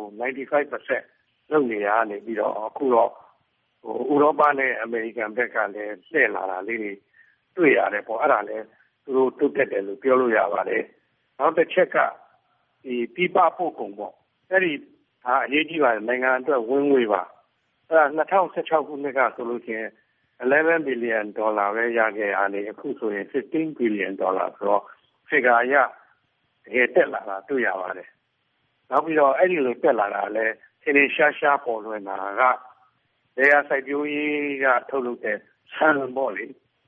95% လုပ်နေရနေပြီးတော့အခုတော့ဥရောပနဲ့အမေရိကန်ဘက်ကလည်းလှည့်လာတာလေးတွေတွေ့ရတယ်ပေါ့အဲ့ဒါလည်းသူတို့တိုးတက်တယ်လို့ပြောလို့ရပါတယ်နောက်တစ်ချက်ကဒီပြပပို့ကုန်ပေါ့အဲ့ဒီအရေးကြီးပါတယ်နိုင်ငံအတွက်ဝင်ငွေပါအဲ့ဒါ2016ခုနှစ်ကဆိုလို့ချင်း$11 billion ပဲရခဲ့ရတယ်အခုဆိုရင်$15 billionဆိုတော့ figure ရတကယ်တက်လာတာတွေ့ရပါတယ်နောက်ပြီးတော့အဲ့ဒီလိုတက်လာတာလည်းသင်္နေရှားပေါ်လွင်တာကဒေယာစိုက်ပျိုးရေးကထုတ်လုပ်တဲ့ဆန်ပေါ့လေ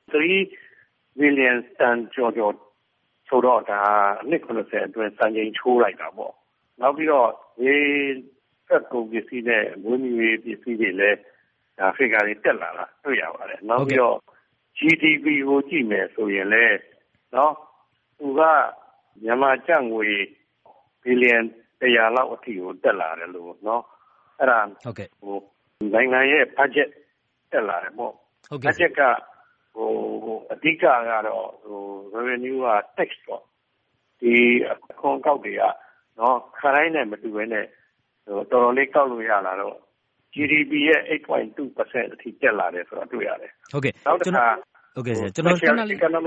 3 billion တန်ကျော်ဆိုတော့ဒါနှစ်90အတွင်းစံချိန်ချိုးလိုက်တာပေါ့နောက်ပြီးတော့ဒီဖက်ကုန်ပစ္စည်းနဲ့ဝင်းမြူရေးပစ္စည်းတွေလည်း figure တွေတက်လာတာတွေ့ရပါတယ်။နောက်ပြီးတော့ GDP ကိုကြည့်မယ်ဆိုရင်လည်းနော်သူကမြန်မာကျပ်ငွေဘီလီယံ100လောက်အထိကိုတက်လာတယ်လို့နော်အဲ့ဒါနိုင်ငံရဲ့ budget တက်လာတယ်ပေါ့ budget ကအဓိကကတော့revenue က tax ပေါ့ဒီအခွန်ကောက်တွေကနော်ခရိုင်းနဲ့မတူဘဲနဲ့တော်တော်လေးကောက်လို့ရလာတော့ GDP ရဲ့ 8.2% အထိတက်လာတယ်ဆိုတော့တွေ့ရတယ်နောက်တစ်ခါကျွန်တော်ခဏလေးကျွန်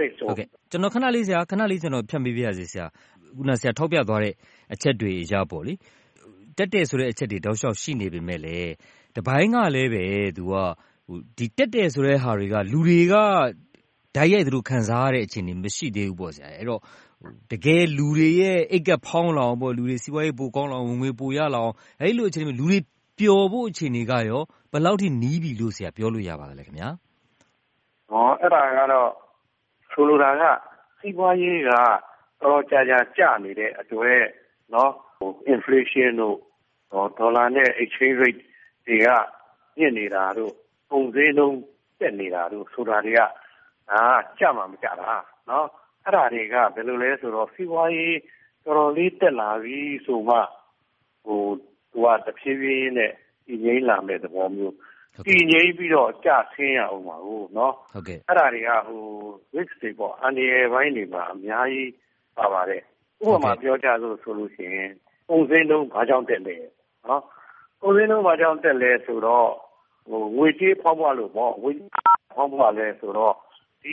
တော်ဖြတ်မိပြရစီဆရာခုနဆရာထောက်ပြသွားတဲ့အချက်တွေအရပေါ့လေတက်တယ်ဆိုတဲ့အချက်တွေတောက်လျှောက်ရှိနေပေမဲ့လည်းတပိုင်းကလည်းပဲသူကဒီတက်တယ်ဆိုတဲ့ဟာတွေကလူတွေကဓာတ်ရိုက်သူတို့ခံစားရတဲ့အခြေအနေမရှိသေးဘူးပေါ့ဆရာအဲ့တော့တကယ်လူတွေရဲ့အိတ်ကဖောင်းလောင်ပေါ့လူတွေစီးပွားရေးပိုကောင်းလောင်ဝင်ငွေပိုရလောင်အဲ့လိုအခြေအနေလူတွေပျော်ဖို့အခြေအနေကရောဘယ်လောက်ထိနီးပြီလို့ဆရာပြောလို့ရပါသလဲခင်ဗျာအဲ့ဒါကတော့ဆိုလိုတာကစီးပွားရေးကတော်ကြာကျနေတဲ့အတွက်နော် inflation တို့ဒေါ်လာနဲ့ exchange rate တွေကညစ်နေတာတို့ပုံစံလုံးတက်နေတာတို့ဆိုတာတွေကကျမှမကြတာနော်အဲ့ဒါတွေကဘယ်လိုလဲဆိုတော့စီးပွားရေးတော်တော်လေးတက်လာပြီဆိုမှသူကတဖြည်းဖြည်းနဲ့ငြိမ်းလာမဲ့သဘောမျိုးပြည်ငြိမ်းပြီးတော့ကြဆင်းရအောင်ပါဟုတ်နော်အဲ့ဒါတွေကrisk တွေပေါ့အန္တရာယ်ပိုင်းတွေမှာအများကြီးပါပါတယ်ဥပမာပြောကြဆိုလို့ရှိရင်ပုံစံလုံးဘာကြောင့်တက်လဲနော်ပုံစံလုံးဘာကြောင့်တက်လဲဆိုတော့ငွေကြေးဖောက်ပွားလို့ပေါ့ငွေဖောက်ပွားလဲဆိုတော့ဒီ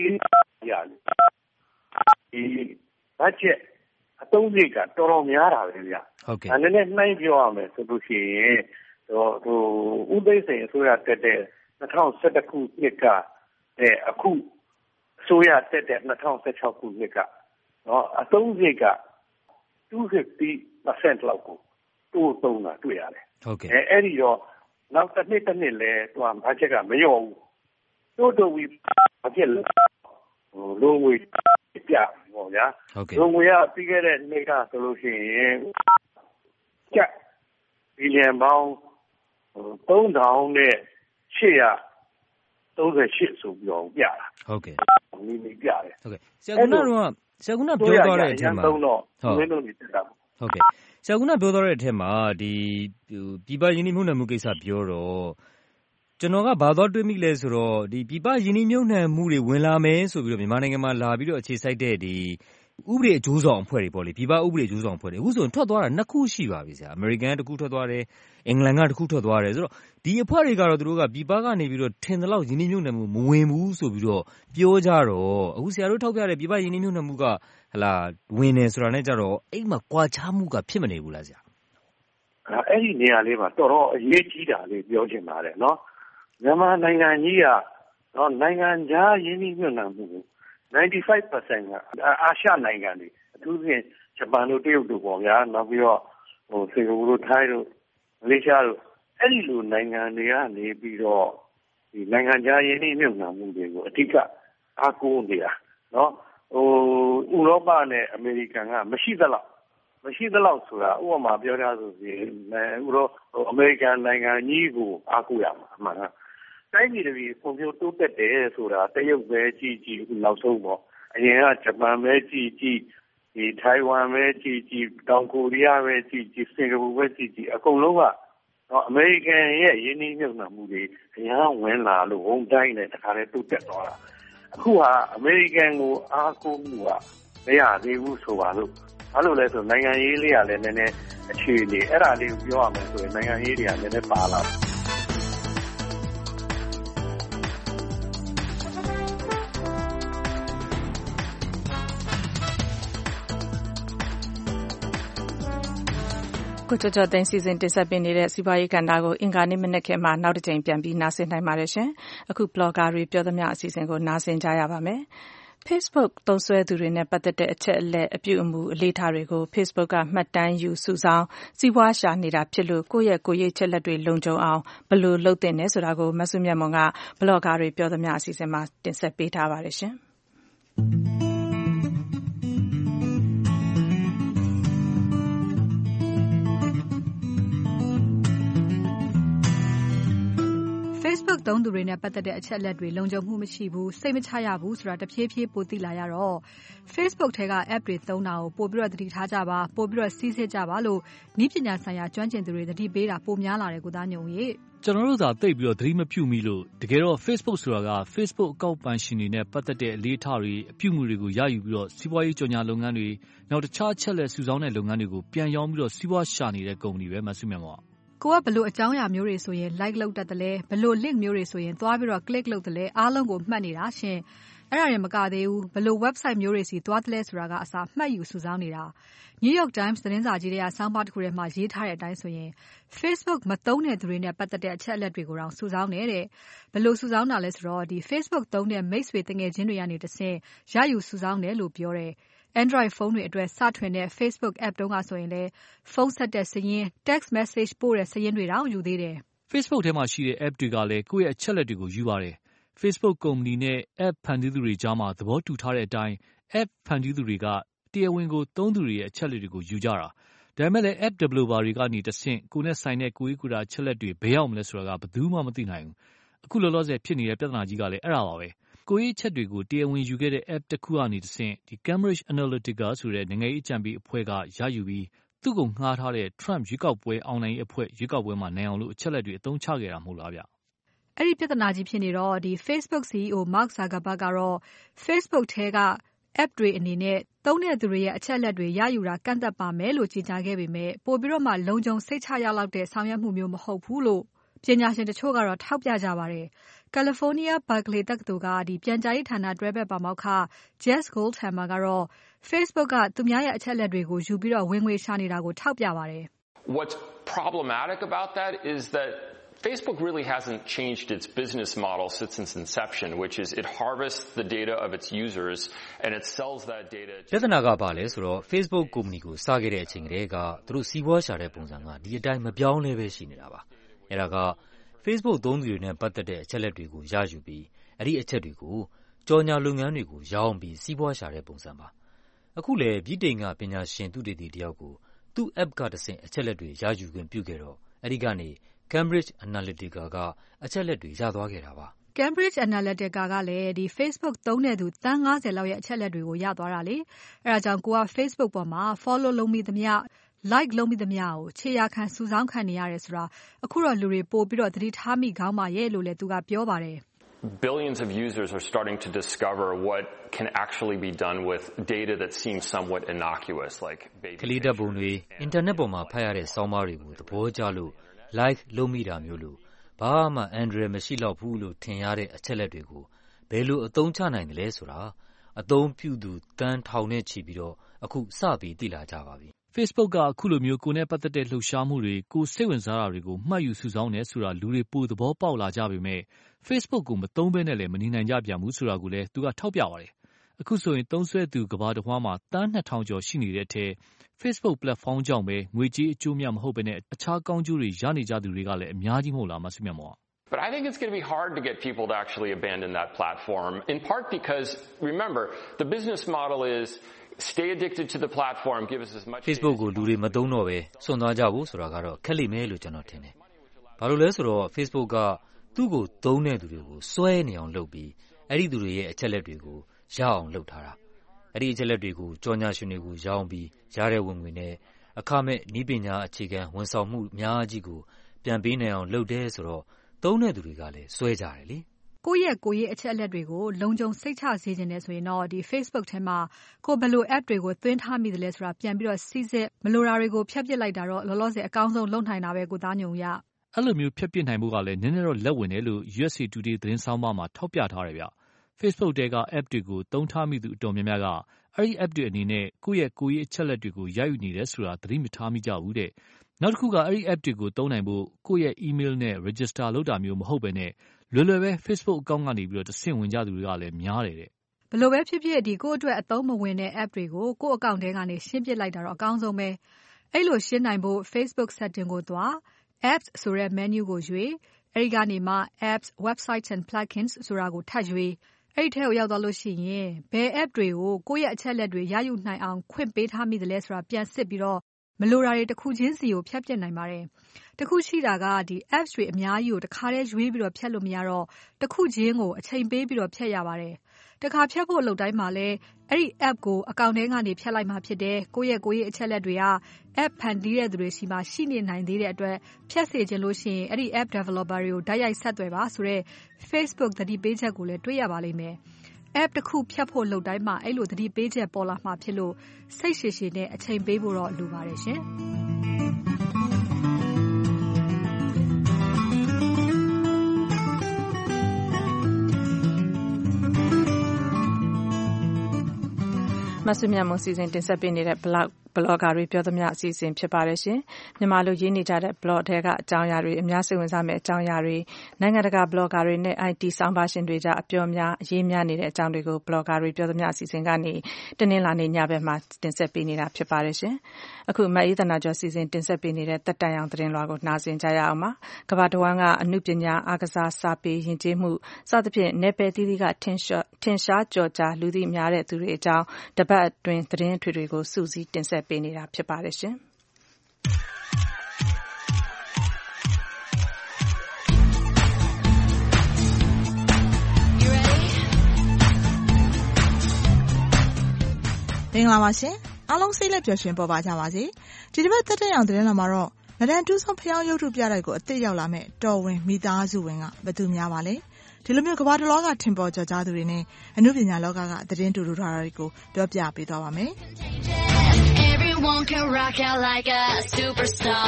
budget အသုံးစရိတ်ကတော်တော်များတာပဲဗျအဲ့နည်းနည်းနှိုင်းပြောရမယ်ဆိုလို့ရှိရင်ဦးသိန်းစိန်အစိုးရတက်တဲ့2011ခုနှစ်ကအခုအစိုးရတက်တဲ့2016ခုနှစ်ကနော်အသုံးစရိတ်က 250% လောက်ကိုတိုးသုံးတာတွေ့ရတယ်အဲ့ဒီတော့နောက်တစ်နှစ်လဲသူက budget ကမလျော့ဘူးတိုးပြီး budget လိုငွေပြပေါ့ဗျာလိုငွေကပြီးခဲ့တဲ့နှစ်ကဆိုလို့ရှိရင်ကျပ်ဘီလီယံပေါင်း3838ဆိုပြီးတော့ပြတာဒီပြတယ်ဆရာကပြောသွားတဲ့အထက်မှာဆရာကပြောသွားတဲ့အထက်မှာဒီပြည်ပရင်းနှီးမြှုပ်နှံမှုကိစ္စပြောတော့ကျွန်တော်ကဘာသွားတွေးမိလဲဆိုတော့ဒီပြည်ပရင်းနှီးမြှုပ်နှံမှုတွေဝင်လာမယ်ဆိုပြီးတော့မြန်မာနိုင်ငံမှာလာပြီးတော့အခြေစိုက်တဲ့ဒီဥပဒေအကျိုးဆောင်အဖွဲ့တွေပေါ့လေပြည်ပဥပဒေအကျိုးဆောင်အဖွဲ့တွေအခုဆိုရင်ထွက်သွားတာ2ခုရှိပါပြီဆရာအမေရိကန်တစ်ခုထွက်သွားတယ်အင်္ဂလန်ကတစ်ခုထွက်သွားတယ်ဆိုတော့ဒီအဖွဲ့တွေကတော့သူတို့ကပြည်ပကနေပြီးတော့ထင်သလောက်ရင်းနှီးမြှုပ်နှံမှုမဝင်ဘူးဆိုပြီးတော့ပြောကြတော့အခုဆရာတို့ထောက်ပြတဲ့ပြည်ပရင်းနှီးမြှုပ်နှံမှုကဝင်နေဆိုတာနဲ့ကြတော့အိမ်မှာကွာခြားမှုကဖြစ်မနေဘူးလားဆရာအဲ့ဒီနေရာလေးမှာတော်တော်အရေးကြီးတာလေးပြောချင်ပါတယ်နော်မြန်မာနိုင်ငံကြီးကနော်နိုင်ငံခြားရင်းနှီးမြှုပ်နှံမှု95% ကအာရှနိုင်ငံတွေအထူးသဖြင့်ဂျပန်တို့တရုတ်တို့ပေါ့ဗျာနောက်ပြီးတော့စင်ကာပူတို့ထိုင်းတို့မလေးရှားတို့အဲ့ဒီလိုနိုင်ငံတွေကနေပြီးတော့ဒီနိုင်ငံခြားရင်းနှီးမြှုပ်နှံမှုတွေကိုအဓိကအားကိုးနေတာနော်ဥရောပနဲ့အမေရိကန်ကမရှိသလောက်ဆိုတာဥပမာပြောရဆိုရင်အမေရိကန်နိုင်ငံကြီးကိုအားကိုးရမှာအမှန်တိုင်းပြည်တွေပုံပြတိုးတက်တယ်ဆိုတာတရုတ်ပဲကြည့်အခုနောက်ဆုံးပေါ့အရင်ကဂျပန်ပဲကြည့်ဒီထိုင်ဝမ်ပဲကြည့်တောင်ကိုရီးယားပဲကြည့်စင်ကာပူပဲကြည့်အကုန်လုံးကအမေရိကန်ရဲ့ရင်းနှီးမြှုပ်နှံမှုတွေအများဝင်လာလို့ဝုန်းတိုင်းနဲ့တခါတည်းတိုးတက်သွားတာအခုကအမေရိကန်ကိုအားကိုးမှုကမရသေးဘူးဆိုပါလို့ဘာလို့လဲဆိုနိုင်ငံရေးလေးကလည်းနည်းနည်းအခြေအနေအဲ့ဒါလေးကိုပြောရမယ်ဆိုရင်နိုင်ငံရေးတွေကလည်းနည်းနည်းပါလာကိုကျော်ကျော်သိန်းစီစဉ်တင်ဆက်ပေးနေတဲ့စီးပွားရေးကဏ္ဍကိုအင်္ဂါနေ့မနက်ခင်းမှာနောက်တစ်ကြိမ်ပြန်ပြီးနားဆင်နိုင်ပါတယ်ရှင်။အခု blogger တွေပြောသမျှအစီအစဉ်ကိုနားဆင်ကြရပါမယ်။ Facebook သုံးစွဲသူတွေနဲ့ပတ်သက်တဲ့အချက်အလက်အပြုအမူအလေးထားတွေကို Facebook ကမှတ်တမ်းယူစုဆောင်းစီးပွားရှာနေတာဖြစ်လို့ကိုယ့်ရဲ့ချက်လက်တွေလုံခြုံအောင်ဘယ်လိုလုပ်သင့်လဲဆိုတာကိုမဆုမြတ်မွန်က blogger တွေပြောသမျှအစီအစဉ်မှာတင်ဆက်ပေးထားပါတယ်ရှင်။ Facebook သုံးသူတွေနဲ့ပတ်သက်တဲ့အချက်အလက်တွေလုံခြုံမှုမရှိဘူးစိတ်မချရဘူးဆိုတာတဖြည်းဖြည်းပိုသိလာရတော့ Facebook ထဲက app တွေသုံးတာကိုပိုပြီးတော့သတိထားကြပါပိုပြီးတော့စီးစစ်ကြပါလို့နည်းပညာဆိုင်ရာကျွမ်းကျင်သူတွေသတိပေးတာပိုများလာတယ်ကိုသားညုံကြီးကျွန်တော်တို့သာသိပြီးတော့သတိမပြုမိလို့တကယ်တော့ Facebook ဆိုတာက Facebook အကောင့်ပိုင်ရှင်တွေနဲ့ပတ်သက်တဲ့အလေးထားတွေအပြုအမူတွေကိုရယူပြီးတော့စီးပွားရေးကြော်ညာလုပ်ငန်းတွေနောက်တခြားချက်လက်စုဆောင်းတဲ့လုပ်ငန်းတွေကိုပြန်ရောင်းပြီးတော့စီးပွားရှာနေတဲ့ကုမ္ပဏီပဲမဆုမြတ်မောကိုကဘလို့အကြောင်းအရာမျိုးတွေဆိုရင် like လုပ်တတ်တယ်လဲဘလို့ link မျိုးတွေဆိုရင်သွားပြီးတော့ click လုပ်တယ်လဲအားလုံးကိုမှတ်နေတာရှင်အဲ့ဒါတွေမကသေးဘူးဘလို့ website မျိုးတွေစီသွားတယ်လဲဆိုတာကအစားမှတ်ယူစုဆောင်းနေတာ New York Times သတင်းစာကြီးတွေကဆောင်းပါးတစ်ခုထဲမှာရေးထားတဲ့အတိုင်းဆိုရင် Facebook မသုံးတဲ့သူတွေနဲ့ပတ်သက်တဲ့အချက်အလက်တွေကိုတောင်စုဆောင်းနေတဲ့ဘလို့စုဆောင်းတာလဲဆိုတော့ဒီ Facebook သုံးတဲ့မိတ်ဆွေတငယ်ချင်းတွေကနေတဆင့်ရယူစုဆောင်းတယ်လို့ပြောတယ်Android ဖုန်းတွေအတွက်စထွင်တဲ့ Facebook app တုန်းကဆိုရင်လည်းဖုန်းဆက်တဲ့စာရင်း text message ပို့တဲ့စာရင်းတွေတောင်ယူသေးတယ် Facebook ထဲမှာရှိတဲ့ app တွေကလည်းကိုယ့်ရဲ့အချက်အလက်တွေကိုယူပါတယ် Facebook ကုမ္ပဏီနဲ့ app ဖန်တီးသူတွေကြားမှာသဘောတူထားတဲ့အတိုင်း app ဖန်တီးသူတွေကတရားဝင်ကိုသုံးသူတွေရဲ့အချက်အလက်တွေကိုယူကြတာဒါပေမဲ့လည်း app developer တွေကနေတဆင့်ကိုယ်နဲ့ဆိုင်တဲ့ကိုယ်ရေးကိုယ်တာအချက်အလက်တွေဘယ်ရောက်မလဲဆိုတာကဘယ်သူမှမသိနိုင်ဘူးအခုလောလောဆယ်ဖြစ်နေတဲ့ပြဿနာကြီးကလည်းအဲ့ဒါပါပဲကိုရေးချက်တွေကိုတရားဝင်ယူခဲ့တဲ့ app တစ်ခုကနေတဆင့်ဒီ Cambridge Analytica ဆိုတဲ့နိုင်ငံရေးအကြံပေးအဖွဲ့ကရယူပြီးသူ့ကိုငှားထားတဲ့ Trump ရွေးကောက်ပွဲအောင်နိုင်ရေးအဖွဲ့ရွေးကောက်ပွဲမှာနိုင်အောင်လို့အချက်လက်တွေအသုံးချခဲ့တာမဟုတ်လားဗျအဲ့ဒီပြဿနာကြီးဖြစ်နေတော့ဒီ Facebook CEO Mark Zuckerberg ကတော့ Facebook ထဲက app တွေအနေနဲ့သုံးတဲ့သူတွေရဲ့အချက်အလက်တွေရယူတာကန့်သတ်ပါမယ်လို့ကြေညာခဲ့ပေမဲ့ပို့ပြီးတော့မှလုံခြုံစိတ်ချရလောက်တဲ့ဆောင်ရွက်မှုမျိုးမဟုတ်ဘူးလို့ပညာရှင်တချို့ကတော့ထောက်ပြကြပါတယ်California Berkeley တက္ကသိုလ်ကဒီပြန်ကြားရေးဌာနတွဲဘက်ပါမောက္ခ Jess Goldhammer ကတော့ Facebook ကသူများရဲ့အချက်အလက်တွေကိုယူပြီးတော့ဝင်ငွေရှာနေတာကိုထောက်ပြပါတယ် What's problematic about that is that Facebook really hasn't changed its business model since its inception, which is it harvests the data of its users and it sells that data. ပြဿနာကဘာလဲဆိုတော့ Facebook ကုမ္ပဏီကိုစခဲ့တဲ့အချိန်ကတည်းကသူတို့စီးပွားရှာတဲ့ပုံစံကဒီအတိုင်းမပြောင်းလဲပဲရှိနေတာပါအဲ့ဒါက Facebook သုံးသူတွေနဲ့ပတ်သက်တဲ့အချက်လက်တွေကိုရယူပြီးအဲ့ဒီအချက်တွေကိုကြော်ညာလုပ်ငန်းတွေကိုရောင်းပြီးစီးပွားရှာတဲ့ပုံစံပါအခုလေဗြိတိန်ကပညာရှင်သူတေသီတယောက်ကိုသူ့ app ကတဆင့်အချက်လက်တွေရယူခွင့်ပြုခဲ့တော့အဲ့ဒီကနေ Cambridge Analytica ကအချက်လက်တွေရသွားခဲ့တာပါ Cambridge Analytica ကလည်းဒီ Facebook သုံးတဲ့သူတန်း90လောက်ရဲ့အချက်လက်တွေကိုရသွားတာလေအဲဒါကြောင့်ကိုက Facebook ပေါ်မှာ follow လုပ်မိသမျှ like လုပ်မိသမျှကိုခြေရာခံစုဆောင်းခံနေရတယ်ဆိုတာအခုတော့လူတွေပို့ပြီးတော့သတိထားမိကောင်းပါရဲ့လို့လည်းသူကပြောပါတယ် Billions of users are starting to discover what can actually be done with data that seems somewhat innocuous like baby ကလေးဓာတ်ပုံတွေအင်တာနက်ပေါ်မှာဖတ်ရတဲ့ဆောင်းပါးတွေကိုသဘောကျလို့ like လုပ်မိတာမျိုးလို့ဘာမှအန်ဒရယ်မရှိတော့ဘူးလို့ထင်ရတဲ့အချက်လက်တွေကိုဘယ်လိုအသုံးချနိုင်တယ်လဲဆိုတာအသုံးပြုသူတန်းထောင်နဲ့ချီပြီးတော့အခုစပြီးသိလာကြပါပြီ Facebook ကအခုလိုမျိုးကိုယ်နဲ့ပတ်သက်တဲ့လှုပ်ရှားမှုတွေကိုစိတ်ဝင်စားတာတွေကိုမှတ်ယူစုဆောင်းတယ်ဆိုတာလူတွေပိုသဘောပေါက်လာကြပေမဲ့ Facebook ကိုမသုံးဘဲနဲ့လည်းမနေနိုင်ကြပြန်ဘူးဆိုတာကိုလည်းသူကထောက်ပြပါတယ်အခုဆိုရင်သုံးစွဲသူကမ္ဘာတစ်ဝန်းမှာတန်း2000ကျော်ရှိနေတဲ့အထဲ Facebook platform ကြောင့်ပဲငွေကြေးအကျိုးများမဟုတ်ဘဲနဲ့အခြားကောင်းကျိုးတွေရနေကြသူတွေကလည်းအများကြီးမဟုတ်လားမဆုမြတ်မော But I think it's going to be hard to get people to actually abandon that platform in part because remember the business model is stay addicted to the platform give us as much Facebook ကိုလူတွေမသုံးတော့ပဲစွန့်သွားကြဖို့ဆိုတာကတော့ခက်လိမ့်မယ်လို့ကျွန်တော်ထင်တယ်။ဘာလို့လဲဆိုတော့ Facebook ကသူ့ကိုသုံးတဲ့သူတွေကိုစွဲနေအောင်လုပ်ပြီးအဲ့ဒီသူတွေရဲ့အချက်လက်တွေကိုရအောင်လုပ်ထားတာ။အဲ့ဒီအချက်လက်တွေကိုကြော်ညာရှင်တွေကိုရောင်းပြီးရတဲ့ဝင်ငွေနဲ့အခမဲ့နည်းပညာအခြေခံဝန်ဆောင်မှုအများကြီးကိုပြန်ပေးနိုင်အောင်လုပ်တယ်ဆိုတော့သုံးတဲ့သူတွေကလည်းစွဲကြတယ်လေ။ကိုယ့်ရဲ့အချက်အလက်တွေကိုလုံခြုံစိတ်ချစေချင်တယ်ဆိုရင်တော့ဒီ Facebook ထဲမှာကိုဘယ်လို app တွေကိုသွင်းထားမိတယ်လဲဆိုတာပြန်ပြီးတော့စီစစ်မလိုတာတွေကိုဖျက်ပစ်လိုက်တာတော့လောလောဆယ်အကောင်းဆုံးလုပ်နိုင်တာပဲကိုသားညုံရအဲ့လိုမျိုးဖျက်ပစ်နိုင်ဖို့ကလည်းနည်းနည်းတော့လက်ဝင်တယ်လို့ USA Today သတင်းဆောင်မှာထောက်ပြထားတယ်ဗျ Facebook တဲက app တွေကိုသုံးထားမိသူအတော်များများကအဲ့ဒီ app တွေအနေနဲ့ကိုယ့်ရဲ့အချက်လက်တွေကိုရယူနေတယ်ဆိုတာသတိမထားမိကြဘူးတဲ့နောက်တစ်ခုကအဲ့ဒီ app တွေကိုသုံးနိုင်ဖို့ကိုယ့်ရဲ့ email နဲ့ register လုပ်တာမျိုးမဟုတ်ဘဲနဲ့လွယ်လွယ်ပဲ Facebook အကောင့်ကနေပြီးတော့တဆင့်ဝင်ကြသူတွေကလည်းများတယ်တဲ့ဘယ်လိုပဲဖြစ်ဖြစ်ဒီကိုယ့်အတွက်အသုံးမဝင်တဲ့ app တွေကိုကိုယ့်အကောင့်ထဲကနေရှင်းပစ်လိုက်တာတော့အကောင်းဆုံးပဲအဲ့လိုရှင်းနိုင်ဖို့ Facebook setting ကိုသွား apps ဆိုတဲ့ menu ကိုရွေးအဲ့ဒီကနေမှ apps websites and plugins ဆိုတာကိုထပ်ရွေးအဲ့ဒီထဲကိုရောက်သွားလို့ရှိရင်ဘယ် app တွေကိုကိုယ့်ရဲ့အချက်လက်တွေရယူနိုင်အောင်ခွင့်ပေးထားမိတယ်လဲဆိုတာပြန်စစ်ပြီးတော့မလိုတာတွေတစ်ခုချင်းစီကိုဖျက်ပစ်နိုင်ပါတယ်တခုရှိတာကဒီ apps တွေအများကြီးကိုတစ်ခါတည်းရွေးပြီးတော့ဖြတ်လို့မရတော့တစ်ခုချင်းကိုအချိန်ပေးပြီးတော့ဖြတ်ရပါတယ်တစ်ခါဖြတ်ဖို့လုပ်တိုင်းမှာလည်းအဲ့ဒီ app ကိုအကောင့်ထဲကနေဖြတ်လိုက်မှဖြစ်တယ်ကိုယ့်ရဲ့အချက်လက်တွေက app ဖန်တီးတဲ့သူတွေစီမှာရှိနေနိုင်သေးတဲ့အတွက်ဖြတ်စေချင်လို့ရှိရင်အဲ့ဒီ app developer တွေကိုတိုက်ရိုက်ဆက်သွယ်ပါဆိုတော့ Facebook သတိပေးချက်ကိုလည်းတွေ့ရပါလိမ့်မယ် app တစ်ခုဖြတ်ဖို့လုပ်တိုင်းမှာအဲ့လိုသတိပေးချက်ပေါ်လာမှဖြစ်လို့စိတ်ရှည်ရှည်နဲ့အချိန်ပေးဖို့တော့လိုပါတယ်ရှင်မဆုမြတ်မွန်စီစဉ်တင်ဆက်ပေးနေတဲ့ blogger တွေပြောသမျှအစီအစဉ်ဖြစ်ပါတယ်ရှင်။မြန်မာလိုရေးနေကြတဲ့ blog တွေကအကြောင်းအရာတွေအများစိတ်ဝင်စားမယ့်အကြောင်းအရာတွေနိုင်ငံတကာ blogger တွေနဲ့ IT ဆောင်းပါရှင်တွေကြားအပြောများအရေးများနေတဲ့အကြောင်းတွေကို blogger တွေပြောသမျှအစီအစဉ်ကနေတနင်္လာနေ့ညဘက်မှာတင်ဆက်ပေးနေတာဖြစ်ပါတယ်ရှင်။အခုမအေးသနာကျော်စီစဉ်တင်ဆက်ပေးနေတဲ့တက်တန်အောင်သတင်းလွှာကိုနားဆင်ကြရအောင်ပါ။ကမ္ဘာတဝန်းကအမှုပညာအားကစားစာပေယဉ်ကျေးမှုစသဖြင့်နယ်ပယ်သီးသီးကထင်ရှားကြော်ကြားလူသိများတဲ့သူတွေအကြောင်းတပတ်အတွင်းသတင်းထွေတွေကိုစုစည်းတင်ဆက်ပေးနေတာဖြစ်ပါတယ်ရှင်။မင်္ဂလာပါရှင်အားလုံးစိတ်လက်ပျော်ရွှင်ပေါ်ပါကြပါစေဒီတစ်ပတ်သက်တဲ့အောင်သတင်းလာမှာတော့မဒန်တူးဆောင်ဖျောင်းရုပ်ထုပြတိုက်ကိုအသစ်ရောက်လာမဲ့တော်ဝင်မိသားစုဝင်ကဘယ်သူများပါလဲဒီလိုမျိုးကမ္ဘာတစ်လောကထင်ပေါ်ကျော်ကြားသူတွေနဲ့အနုပညာလောကကသတင်းတူတူထားတာတွေကိုပြောပြပေးသွားပါမယ်Everyone can rock out like a superstar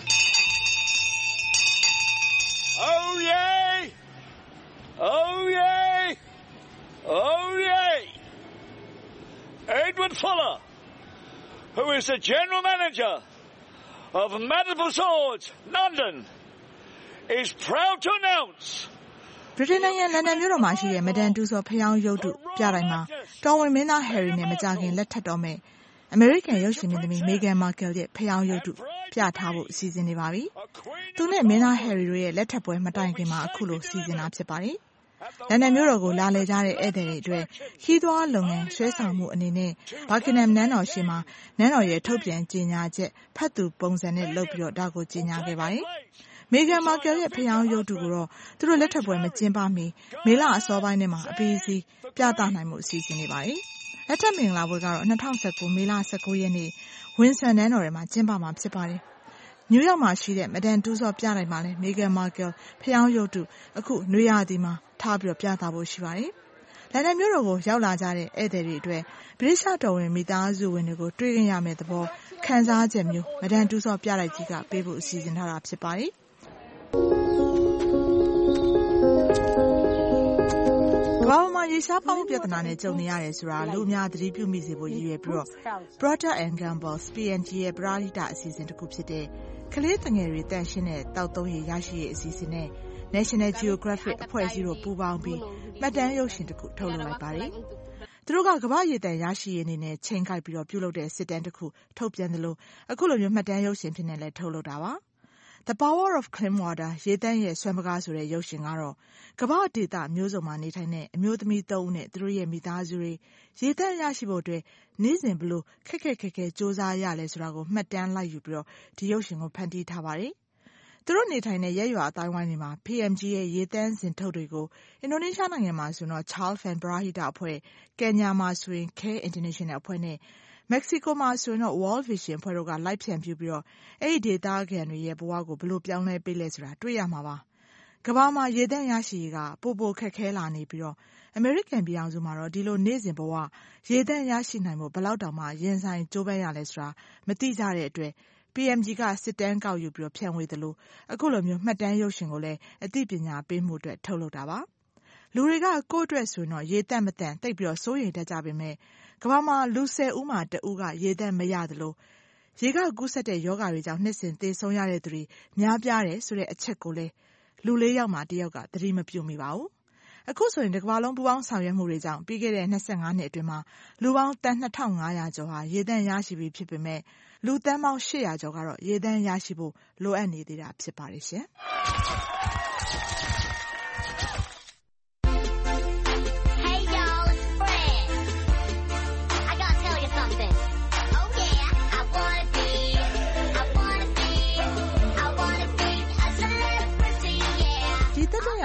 Oh yay Oh yay Oh yay Edward Fuller who is the general manager of Madable Swords London is proud to announce ဗြိတိန်နိုင်ငံလန်ဒန်မြို့တော်မှာရှိတဲ့မဒန်တူဆော်ဖျောင်းရုပ်ထုပြတိုင်းမှာတော်ဝင်မင်းသားဟယ်ရီနဲ့မကြခင်လက်ထပ်တော်မဲ့အမေရိကန်ရုပ်ရှင်မင်းသမီးမေဂန်မာကယ်ရဲ့ဖျောင်းရုပ်ထုပြထားဖို့စီစဉ်နေပါပြီ။သူနဲ့မင်းသားဟယ်ရီတို့ရဲ့လက်ထပ်ပွဲမတိုင်ခင်မှာအခုလိုစီစဉ်တာဖြစ်ပါတယ်။လန်ဒန်မြို့တော်ကိုလာလည်ကြတဲ့ဧည့်သည်တွေအတွက်ခီးသွွားလုပ်ငန်းဆွဲဆောင်မှုအနေနဲ့ဘာကင်နမ်နန်းတော်ရှိမှာနန်းတော်ရဲ့ထုတ်ပြန်ကြေညာချက်ဖတ်သူပုံစံနဲ့လုပ်ပြီးတော့ဒါကိုကြေညာခဲ့ပါတယ်။မေဂန်မာကယ်ရဲ့ဖျောင်းရုပ်ထုကိုတော့သူတို့လက်ထပ်ပွဲမကျင်းပမီမေလအစောပိုင်းထဲမှာအပြီးအစီးပြသနိုင်မှုအစီအစဉ်နေပါတယ်။လက်ထပ်မင်္ဂလာပွဲကတော့2019မေလ19ရက်နေ့ဝင်းဆန်နန်းတော်ထဲမှာကျင်းပမှာဖြစ်ပါတယ်။နယူးယောက်မှာရှိတဲ့မဒန်တူးဆော့ပြတိုင်းမှာလည်းမေဂန်မာကယ်ဖျောင်းရုပ်ထုအခုနွေရာသီမှာထားပြီးတော့ပြသဖို့ရှိပါတယ်။လန်ဒန်မြို့တော်ကိုရောက်လာကြတဲ့ဧည့်သည်တွေအတွက်ဗြိတိရှတော်ဝင်မိသားစုဝင်တွေကိုတွေ့ခင်ရမယ့်သဘောခံစားချက်မျိုးမဒန်တူးဆော့ပြတိုက်ကြီးကပေးဖို့အစီအစဉ်ထားတာဖြစ်ပါတယ်။ကမ္ဘာမှာရေရှားပေါက်မှုပြဿနာနဲ့ကြုံနေရတယ်ဆိုတာလူအများသတိပြုမိစေဖို့ရည်ရွယ်ပြီးတော့ Procter & Gamble P&G ရဲ့ပရဟိတအစီအစဉ်တစ်ခုဖြစ်တဲ့ကလေးငယ်တွေတန့်ရှင်းတဲ့တောက်သုံးရည်ရရှိရေးအစီအစဉ်နဲ့ National Geographic အဖွဲ့အစည်းတို့ပူးပေါင်းပြီးမှတ်တမ်းရုပ်ရှင်တစ်ခုထုတ်လုပ်လိုက်ပါတယ်။သူတို့ကကမ္ဘာရေတံရရှိရေးအနေနဲ့ချိန်ကိုက်ပြီးတော့ပြုလုပ်တဲ့စစ်တမ်းတစ်ခုထုတ်ပြန်တယ်လို့အခုလိုမျိုးမှတ်တမ်းရုပ်ရှင်ဖြစ်နေလဲထုတ်လုပ်တာပါ။ The Power of Clean Water ရေတန့်ရဲ့ဆွမ်းပကားဆိုတဲ့ရုပ်ရှင်ကတော့ကမ္ဘာဒေသမျိုးစုံမှာနေထိုင်တဲ့အမျိုးသမီး3ဦးနဲ့သူတို့ရဲ့မိသားစုတွေရေတန့်ရရှိဖို့အတွက်နေ့စဉ်ဘလို့ခက်ခဲစူးစမ်းရလဲဆိုတာကိုမှတ်တမ်းလိုက်ယူပြီးတော့ဒီရုပ်ရှင်ကိုဖန်တီးထားပါတယ်။သူတို့နေထိုင်တဲ့ရက်ရွာအတိုင်းဝိုင်းတွေမှာ PMG ရဲ့ရေတန့်စင်ထုတ်တွေကိုအင်ဒိုနီးရှားနိုင်ငံမှာဆိုတော့ Charles Fan ပရဟိတအဖွဲ့ကင်ညာမှာဆိုရင် Care International အဖွဲ့နဲ့မက္ကဆီကိုမှာဆိုရင်တော့ World Vision ဖွဲ့တို့ကလိုက်ဖြန့်ပြပြီးတော့အဲ့ဒီဒေသခံတွေရဲ့ဘဝကိုဘယ်လိုပြောင်းလဲပေးလဲဆိုတာတွေ့ရမှာပါ။ကမ္ဘာမှာရေတန့်ရရှိရေးကပိုခက်ခဲလာနေပြီးတော့အမေရိကန်ပြည်ထောင်စုမှာတော့ဒီလိုနေ့စဉ်ဘဝရေတန့်ရရှိနိုင်ဖို့ဘယ်လောက်တောင်မှရင်ဆိုင်ကြိုးပမ်းရလဲဆိုတာမသိကြတဲ့အတွက် PMG ကစစ်တမ်းကောက်ယူပြီးတော့ဖြန့်ဝေသလိုအခုလိုမျိုးမှတ်တမ်းရုပ်ရှင်ကိုလည်းအသိပညာပေးမှုအတွက်ထုတ်လုပ်တာပါ။လူတွေကကိုယ့်အတွက်ဆိုရင်တော့ရေတန့်မတန့်သိပ်ပြီးတော့စိုးရိမ်တတ်ကြပေမဲ့ကမ္ဘာမှာလူ10ဦးမှာ1ဦးကရေတန့်မရသလိုရေကကူးစက်တဲ့ယောဂတွေကြောင့်နှစ်စဉ်သေဆုံးရတဲ့သူတွေများပြားတယ်ဆိုတဲ့အချက်ကိုလည်းလူ4ယောက်မှာ1ယောက်ကသတိမပြုမိပါဘူး။အခုဆိုရင်တစ်ကမ္ဘာလုံးပူးပေါင်းဆောင်ရွက်မှုတွေကြောင့်ပြီးခဲ့တဲ့25နှစ်အတွင်းမှာလူပေါင်းတန်း2500ကျော်ဟာရေတန့်ရရှိပြီးဖြစ်ပေမဲ့လူတန်းပေါင်း800ကျော်ကတော့ရေတန့်ရရှိဖို့လိုအပ်နေသေးတာဖြစ်ပါတယ်ရှင်။ Oh yeah, I wanna be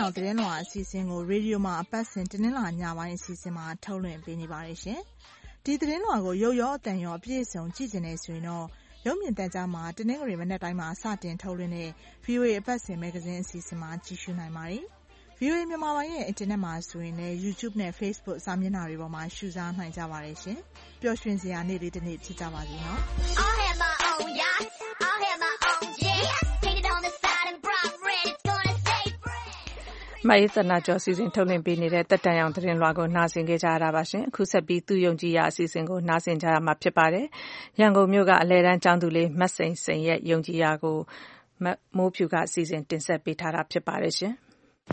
ရောင်သတင်းလွှာအစီအစဉ်ကိုရေဒီယိုမှာအပတ်စဉ်တင်းလာညပိုင်းအစီအစဉ်မှာထုတ်လွှင့်ပေးနေပါတယ်ရှင်။ဒီသတင်းလွှာကိုရုပ်ရောအသံရောအပြည့်အစုံကြည့်နေဆိုရင်တော့ရုပ်မြင်သံကြားမှာတနင်္ဂနွေမနက်တိုင်းမှာစတင်ထုတ်လွှင့်တဲ့ VOA အပတ်စဉ်မဂ္ဂဇင်းအစီအစဉ်မှာကြည့်ရှုနိုင်ပါတယ်။ VOA မြန်မာပိုင်းရဲ့အင်တာနက်မှာဆိုရင်လည်း YouTube နဲ့ Facebook စာမျက်နှာတွေပေါ်မှာရှုစားနိုင်ကြပါတယ်ရှင်။ပျော်ရွှင်စရာနေ့လေးတစ်နေ့ဖြစ်ကြပါစေနော်။ I'll have my own yacht. I'll have my own jet. Painted on the side and bright red. It's gonna stay fresh. မအေးသနာကျော်စီစဉ်ထုတ်လွှင့်ပေးနေတဲ့တက်တန်ရောင်သတင်းလွှာကိုနားဆင်ကြကြရတာပါရှင်။အခုဆက်ပြီးသူယုံကြည်ရာအစီအစဉ်ကိုနားဆင်ကြရမှာဖြစ်ပါတယ်။ရန်ကုန်မြို့ကအလဲတန်းကျောင်းသူလေးမတ်စိန်စိန်ရဲ့ယုံကြည်ရာကိုမိုးဖြူကအစီအစဉ်တင်ဆက်ပေးထားတာဖြစ်ပါတယ်ရှင်။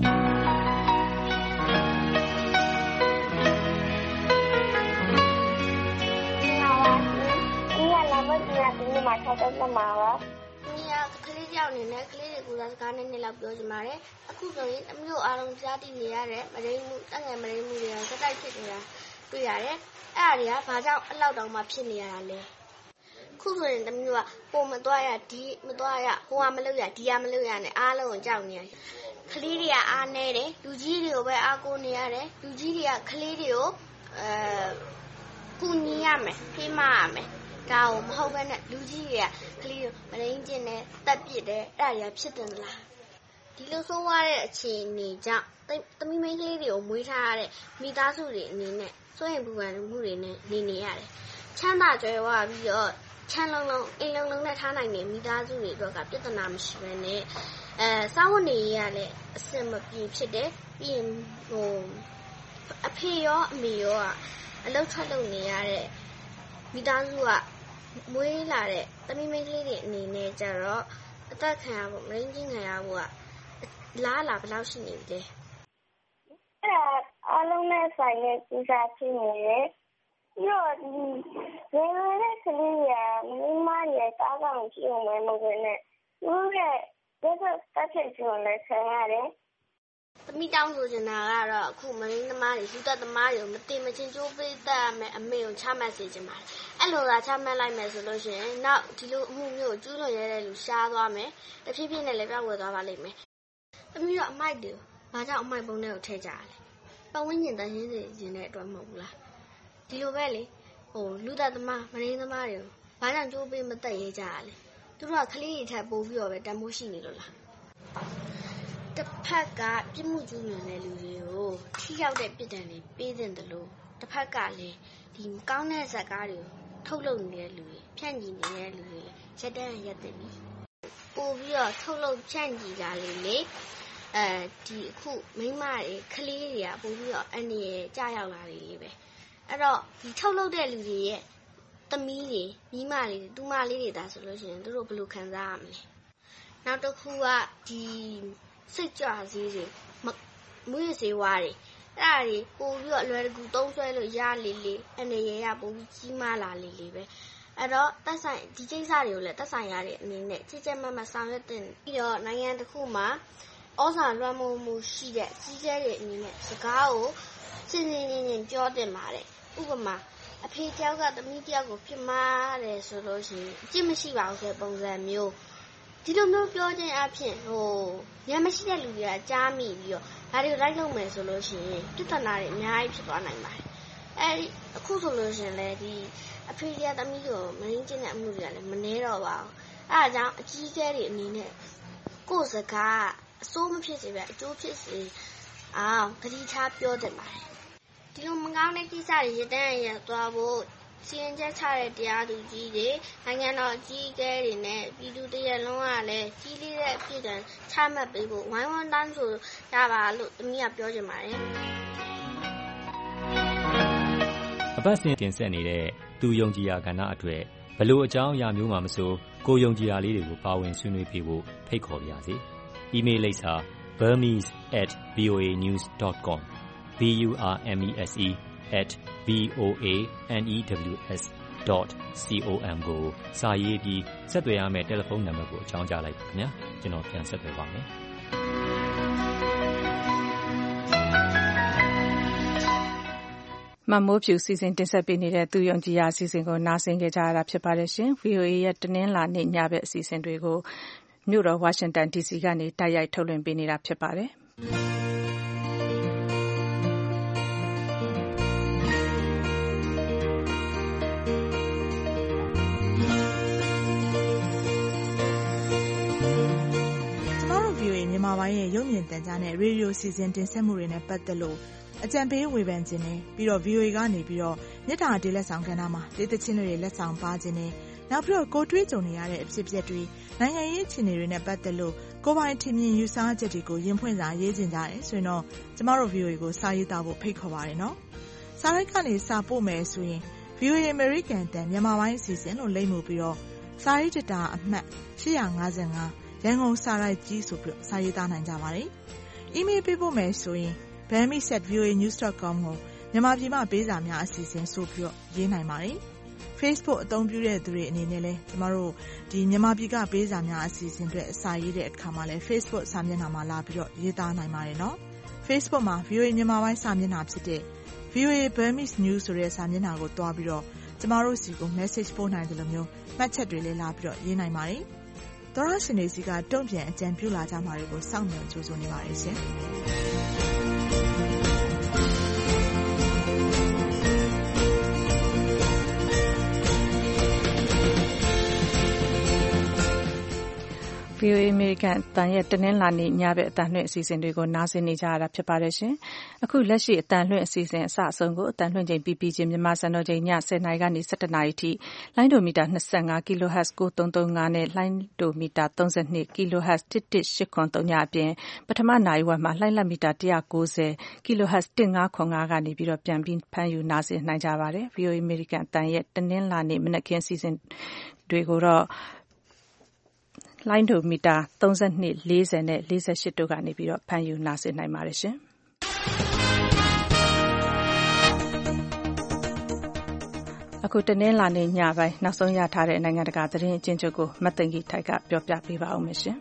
မှာထောက်တဲ့မှာပါ။ဒီကလေးကြောက်နေနဲ့ကလေးတွေကိုစကားနဲ့လောက်ပြောချင်ပါတယ်။အခုဆိုရင်အမျိုးအားလုံးကြားသိနေရတဲ့မရင်းမှုတငယ်မရင်းမှုတွေကစတိုက်ဖြစ်နေတာတွေ့ရတယ်။အဲ့ဒါတွေကဘာကြောင့်အလောက်တောင်မှဖြစ်နေရတာလဲ။အခုဆိုရင်တမျိုးကပုံမသွားရဒီမသွားရဟိုကမလုပ်ရဒီကမလုပ်ရနဲ့အားလုံးကိုကြောက်နေရတယ်။ကလေးတွေကအားနေတယ်လူကြီးတွေကိုပဲအားကိုးနေရတယ်။လူကြီးတွေကကလေးတွေကိုကူညီရမယ်ဖိမရမယ်။ဒါကိုမဟုတ်ဘဲနဲ့လူကြီးတွေကကလေးကိုမရင်းကျင်နဲ့တက်ပစ်တယ်အဲ့ဒါတွေကဖြစ်တယ်လားဒီလိုဆိုးရတဲ့အခြေအနေကြောင့်သမီးမင်းကလေးတွေကိုမွေးထားရတဲ့မိသားစုတွေအနေနဲ့စိုးရိမ်ပူပန်မှုတွေနဲ့နေရတယ်ချမ်းသာကြွယ်ဝပြီးတော့ချမ်းလုံးလုံးအိမ်လုံးလုံးနဲ့ထားနိုင်တဲ့မိသားစုတွေအတွက်ကပြဿနာမရှိဘဲနဲ့စားဝတ်နေရေးကလည်းအဆင်မပြေဖြစ်တယ်ပြီးရင်အဖေရောအမေရောကအလုပ်ထွက်လုပ်နေရတဲ့မိသားစုကမွေးလာတဲ့သမီးမင်းကလေးတွေအနေနဲ့ကြတော့အသက်ခံရဖို့မရင်းချင်းခံရဖို့ကလားဘယ်လောက်ရှိနေပြီလဲအဲ့ဒါအားလုံးနဲ့ဆိုင်တဲ့ကိစ္စဖြစ်နေတယ်ပြီးတော့ဒီငယ်ငယ်တဲ့ကလေးကမိမရဲ့တားကောင်ကြည့်အောင်မလုပ်ဘဲနဲ့သူ့ရဲ့ရက်သက်ဖြစ်ချင်လဲခံရတယ်သမီးတောင်းဆိုချင်တာကတော့အခုမရင်းသမားတွေလူသက်သမားတွေကိုမတင်မချင်းကြိုးပေးတတ်မယ်အမေကိုချမှတ်စေချင်ပါတယ်အဲ့လိုသာချမှတ်လိုက်မယ်ဆိုလို့ရှိရင်နောက်ဒီလိုအမှုမျိုးကိုကျူးလွန်ရတဲ့လူရှားသွားမယ်တဖြည်းဖြည်းနဲ့လည်းပြောက်ွယ်သွားပါလိမ့်မယ်သမီးတို့အမိုက်တွေဘာကြောင့်အမိုက်ပုံတွေကိုထည့်ကြရလဲပတ်ဝန်းကျင်တန်ရှင်းစေခြင်းတဲ့အတွက်မဟုတ်ဘူးလားဒီလိုပဲလေလူသက်သမားမရင်းသမားတွေကိုဘာကြောင့်ကြိုးပေးမတတ်ရဲကြရလဲသူတို့ကကလေးတွေထပ်ပိုးပြီးတော့ပဲတန်ဖိုးရှိနေလို့လားတစ်ဖက်ကပြစ်မှုကျူးလွန်တဲ့လူတွေကိုထိရောက်တဲ့ပြစ်ဒဏ်တွေပေးတဲ့လို့တစ်ဖက်ကလည်းဒီကောင်းတဲ့ဇာတ်ကားတွေကိုထုတ်လုပ်နေတဲ့လူတွေဖြန့်ကျင်နေတဲ့လူတွေလည်းရက်တန်းရက်တယ်ပြီပို့ပြီးတော့ထုတ်လုပ်ဖြန့်ကျင်လာလေဒီအခုမိန်းမတွေကလေးတွေကပို့ပြီးတော့အန်ဒီရဲ့ကြာရောက်လာလေပဲအဲ့တော့ဒီထုတ်လုပ်တဲ့လူတွေရဲ့သမီးတွေမိမတွေတူမလေးတွေဒါဆိုလို့ရှိရင်သူတို့ဘယ်လိုခံစားရမလဲနောက်တစ်ခုကဒီစိတ်ကြွစည်းတွေမွေးစေဝါတွေအဲ့ဒါတွေပို့ပြီးတော့အလွယ်တကူသုံးဆွဲလို့ရလေလေအနေရပို့ပြီးကြီးမားလာလေလေပဲအဲ့တော့တက်ဆိုင်ဒီကိစ္စတွေကိုလည်းတက်ဆိုင်ရတဲ့အနေနဲ့ကြည်ကြက်မတ်မတ်ဆောင်ရွက်တင်ပြီးတော့နိုင်ငံတစ်ခုမှာဩဇာလွှမ်းမိုးမှုရှိတဲ့ကြီးကျယ်တဲ့အနေနဲ့စကားကိုစင်စင်ချင်းပြောတင်ပါတယ်ဥပမာအဖေတယောက်ကသမီးတယောက်ကိုပြစ်မှားတယ်ဆိုလို့ရှိရင်အကျင့်မရှိပါဘူးဆိုတဲ့ပုံစံမျိုးဒီလိုမျိုးပြောခြင်းအဖြစ်ဉာဏ်မရှိတဲ့လူတွေကကြားမိပြီးတော့ဒါတွေကိုလိုက်လုပ်မယ်ဆိုလို့ရှိရင်ပြဿနာတွေအများကြီးဖြစ်သွားနိုင်ပါတယ်အဲဒီအခုဆိုလို့ရှိရင်လည်းဒီအဖေကသမီးကိုမရင်းကျင်တဲ့အမှုတွေကလည်းမနှဲတော့ပါဘူးအဲဒါကြောင့်အကြီးအကဲတွေအနေနဲ့ကိုယ်စကားအစိုးမဖြစ်စေပဲအကျိုးဖြစ်စေအောင်တတိထားပြောတင်ပါတယ်ဒီလိုမကောင်းတဲ့ကိစ္စတွေရတန်းရသွားဖို့စီရင်ချက်ချတဲ့တရားသူကြီးတွေနိုင်ငံတော်အကြီးအကဲတွေနဲ့ပြည်သူတရက်လုံးကလည်းကြီးလေးတဲ့အဖြစ်တန်းချမှတ်ပေးဖို့ဝိုင်းဝန်းတန်းဆိုရပါလို့သမီးကပြောချင်ပါတယ်အပတ်စဉ်တင်ဆက်နေတဲ့သူယုံကြည်ရာကဏ္ဍအတွက်ဘလို့အကြောင်းအရာမျိုးမှမဆိုကိုယုံကြည်ရာလေးတွေကိုပါဝင်ဆွေးနွေးပေးဖို့ဖိတ်ခေါ်ပါရစေ။ email လိပ်စာ burmese@voanews.com burmese@voanews.com ကိုစာရေးပြီးဆက်သွယ်ရမယ့်တယ်လီဖုန်းနံပါတ်ကိုအကြောင်းကြားလိုက်ပါခင်ဗျာကျွန်တော်ပြန်ဆက်သွယ်ပါမယ်မမိုးဖြူစီစဉ်တင်ဆက်ပေးနေတဲ့သူယုံကြည်ရာအစီအစဉ်ကိုနားဆင်ကြကြရတာဖြစ်ပါတယ်ရှင် VOA ရဲ့တနင်္လာနေ့ညဘက်အစီအစဉ်တွေကိုမြို့တော်ဝါရှင်တန် DC ကနေတိုက်ရိုက်ထုတ်လွှင့်ပေးနေတာဖြစ်ပါတယ်မြန်မာပိုင်းရဲ့ရုပ်မြင်သံကြားနဲ့ရေဒီယိုစီစဉ်တင်ဆက်မှုတွေနဲ့ပတ်သက်လို့အကြံပေးဝေဖန်ခြင်းနဲ့ပြီးတော့ VOA ကနေပြီးတော့မြစ်တာဒေးလက်ဆောင်ကဏ္ဍမှာဒေသချင်းတွေလက်ဆောင်ပါခြင်းနဲ့နောက်ပြီးတော့ကိုတွေးကြုံနေရတဲ့အဖြစ်အပျက်တွေနိုင်ငံရေးအခြေအနေတွေနဲ့ပတ်သက်လို့ကိုပိုင်ထင်မြင်ယူဆချက်တွေကိုရင်ဖွင့်စာရေးခြင်းကြတယ်ဆိုရင်တော့ကျမတို့ VOA ကိုစာရေးသားဖို့ဖိတ်ခေါ်ပါတယ်နော်။စာရိုက်ကနေစာပို့မယ်ဆိုရင် VOA American တန်မြန်မာပိုင်းအစီအစဉ်လို့လိမ့်မှုပြီးတော့စာရေးတာအမှတ်855ရန်ကုန်စာရိုက်ကြီးဆိုပြီးစာရေးသားနိုင်ကြပါတယ်။ email ပေးဖို့မယ်ဆိုရင် bami@voanews.com ကိုမြန်မာပြည်မှာပေးစာများအစီအစဉ်ဆိုပြီးရေးနိုင်ပါတယ်။ Facebook အသုံးပြုတဲ့သူတွေအနေနဲ့လည်းကျမတို့ဒီမြန်မာပြည်ကပေးစာများအစီအစဉ်တွေအစာရေးတဲ့အခါမှာလည်း Facebook စာမျက်နှာမှာလာပြီးတော့ရေးသားနိုင်ပါတယ်နော်။ Facebook မှာ VOA မြန်မာပိုင်းစာမျက်နှာဖြစ်တဲ့ VOA Burmese News ဆိုတဲ့စာမျက်နှာကိုတွားပြီးတော့ကျမတို့စီကို message ပို့နိုင်တယ်လို့မျိုးမှတ်ချက်တွေလည်းလာပြီးတော့ရေးနိုင်ပါတယ်။သောရရှင်တွေစီကတုံ့ပြန်အကြံပြုလာကြမှာတွေကိုစောင့်မျှော်ကြိုးစားနေပါတယ်ရှင်။ VOA American အတန်ရဲ့တနင်္လာနေ့ညဘက်အတန်လွှင့်အစီအစဉ်တွေကိုနားဆင်နေကြရတာဖြစ်ပါတယ်ရှင်။အခုလက်ရှိအတန်လွှင့်အစီအစဉ်အစအဆုံးကိုအတန်လွှင့်ချိန်ပြီးချင်းမြန်မာစံတော်ချိန်ည10:00နာရီကနေ17:00နာရီထိလိုင်းဒိုမီတာ25 kHz 9335နဲ့လိုင်းဒိုမီတာ32 kHz 11803အပြင်ပထမနာရီဝက်မှာလိုင်းလက်မီတာ190 kHz 1505ကနေပြီးတော့ပြန်ပြီးဖမ်းယူနားဆင်နိုင်ကြပါတယ်။ VOA American အတန်ရဲ့တနင်္လာနေ့မနက်ခင်းအစီအစဉ်တွေကိုတော့လိုင်းဒိုမီတာ32 40နဲ့48တို့ကနေပြီးတော့ဖမ်းယူနားဆင်နိုင်ပါတယ်ရှင်။အခုတနင်္လာနေ့ညပိုင်းနောက်ဆုံးရထားတဲ့နိုင်ငံတကာသတင်းအကျဉ်းချုပ်ကိုမသိင်္ဂီထိုက်ကပြောပြပေးပါဦးမယ်ရှင်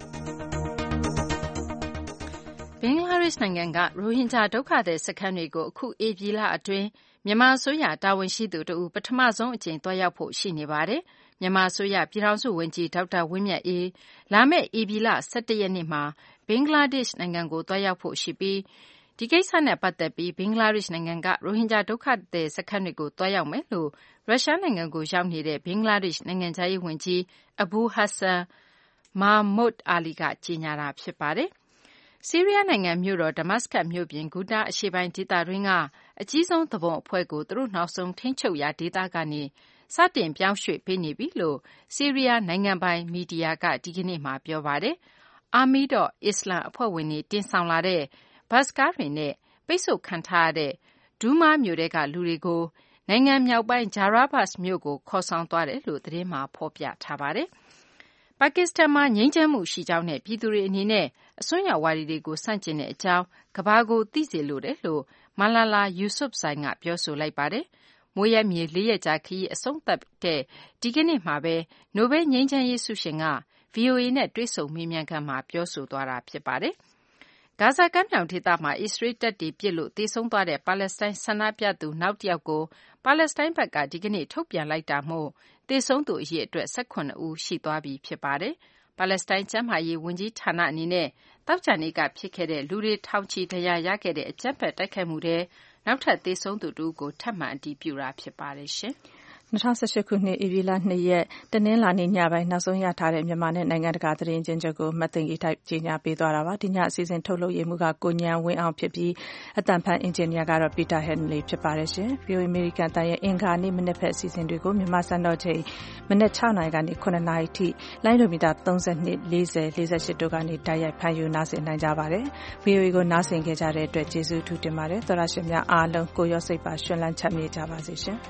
။ဘင်္ဂလားဒေ့ရှ်နိုင်ငံကရိုဟင်ဂျာဒုက္ခသည်စခန်းတွေကိုအခုဧပြီလအတွင်းမြန်မာအစိုးရတာဝန်ရှိသူတို့ပထမဆုံးအကြိမ်သွားရောက်ဖို့ရှိနေပါတယ်။မြန်မာအစိုးရပြည်ထောင်စုဝန်ကြီးဒေါက်တာဝင်းမြတ်အေးလာမယ့်ဧပြီလ17ရက်နေ့မှာဘင်္ဂလားဒေ့ရှ်နိုင်ငံကိုသွားရောက်ဖို့ရှိပြီးဒီကိစ္စနဲ့ပတ်သက်ပြီးဘင်္ဂလားဒေ့ရှ်နိုင်ငံကရိုဟင်ဂျာဒုက္ခသည်စခန်းတွေကိုသွားရောက်မယ်လို့ရုရှားနိုင်ငံကိုရောက်နေတဲ့ဘင်္ဂလားဒေ့ရှ်နိုင်ငံခြားရေးဝန်ကြီးအဘူဟဆန်မာမွတ်အာလီကကြေညာတာဖြစ်ပါတယ်။ဆီးရီးယားနိုင်ငံမြို့တော်ဒမတ်စကတ်မြို့ပြင်ဂူတာအရှေ့ပိုင်းဒေသတွင်းကအကြီးဆုံးသူပုန်အဖွဲ့ကိုသူတို့နောက်ဆုံးထိန်းချုပ်ရာဒေသကနေစတင်ပြောင်းရွှေ့ပေးနေပြီလို့ဆီးရီးယားနိုင်ငံပိုင်မီဒီယာကဒီကနေ့မှပြောပါတယ်။ Army of Islam အဖွဲ့ဝင်တွေတင်ဆောင်လာတဲ့ဘတ်စ်ကားတွေနဲ့ပိတ်ဆို့ခံထားရတဲ့ဒူးမားမြို့ထဲကလူတွေကိုနိုင်ငံမြောက်ပိုင်း Jarabas မြို့ကိုခေါ်ဆောင်သွားတယ်လို့သတင်းမှာဖော်ပြထားပါတယ်။ပါကစ္စတန်မှာငြိမ်းချမ်းမှုရှိကြောင်းနဲ့ပြည်သူတွေအနေနဲ့အစွန်းရောက်ဝါဒီတွေကိုဆန့်ကျင်တဲ့အကြောင်းကမ္ဘာကိုသိစေလိုတယ်လို့မလာလာယူဆုဖ်ဇိုင်ကပြောဆိုလိုက်ပါတယ်။မိုးရက်မြေ4ရက်ကြာခရီးအဆုံးသတ်တဲ့ဒီကနေ့မှာပဲနိုဘယ်ငြိမ်းချမ်းရေးဆုရှင်က VOA နဲ့တွေ့ဆုံမေးမြန်းခန်းမှာပြောဆိုသွားတာဖြစ်ပါတယ်။ဂါဇာကမ်းမြောင်ဒေသမှာအစ္စရေးတပ်တွေပစ်လို့သေဆုံးသွားတဲ့ပါလက်စတိုင်းဆန္ဒပြသူနောက်တစ်ယောက်ကိုပါလက်စတိုင်းဘက်ကဒီကနေ့ထုတ်ပြန်လိုက်တာမို့သေဆုံးသူအရေအတွက်18ဦးရှိသွားပြီဖြစ်ပါတယ်။ပါလက်စတိုင်းကျန်းမာရေးဝန်ကြီးဌာနအနေနဲ့သောကြာနေ့ကဖြစ်ခဲ့တဲ့လူတွေထောင်ချီဒဏ်ရာရခဲ့တဲ့အကြမ်းဖက်တိုက်ခိုက်မှုတွေနောက်ထပ်သေဆုံးသူတို့ကိုထပ်မံအတည်ပြုတာဖြစ်ပါတယ်ရှင်။ 2018ခုနှစ်ဧပြီလ2ရက်တနင်္လာနေ့ညပိုင်းနောက်ဆုံးရထားတဲ့မြန်မာနဲ့နိုင်ငံတကာသတင်းချင်းချုပ်ကိုမသိင်္ဂီထိုက်ကြီးညာပေးသွားတာပါဒီညအစီအစဉ်ထုတ်လုပ်ရမှုကကိုညံဝင်းအောင်ဖြစ်ပြီးအတန်ဖန်အင်ဂျင်နီယာကတော့ပီတာဟန်လီဖြစ်ပါတယ်ရှင် VOA American တန်ရဲ့အင်္ဂါနေ့မနေ့ဖက်အစီအစဉ်တွေကိုမြန်မာစံတော်ချိန်မနေ့6နာရီကနေ9နာရီထိလိုင်းဒိုမီတာ32 40 48တို့ကနေတိုက်ရိုက်ဖမ်းယူနားဆင်နိုင်ကြပါတယ် VOA ကိုနားဆင်ကြတဲ့အတွက်ကျေးဇူးထူးတင်ပါတယ်သောရရှင်များအားလုံးကိုရောစိတ်ပါရှင်လန်းချမ်းမြေ့ကြပါစေရှင်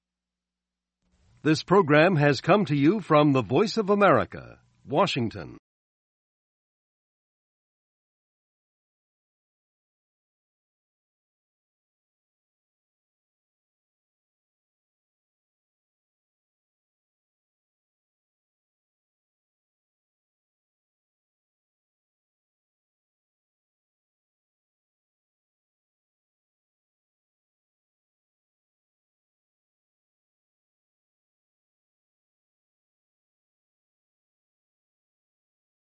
This program has come to you from the Voice of America, Washington.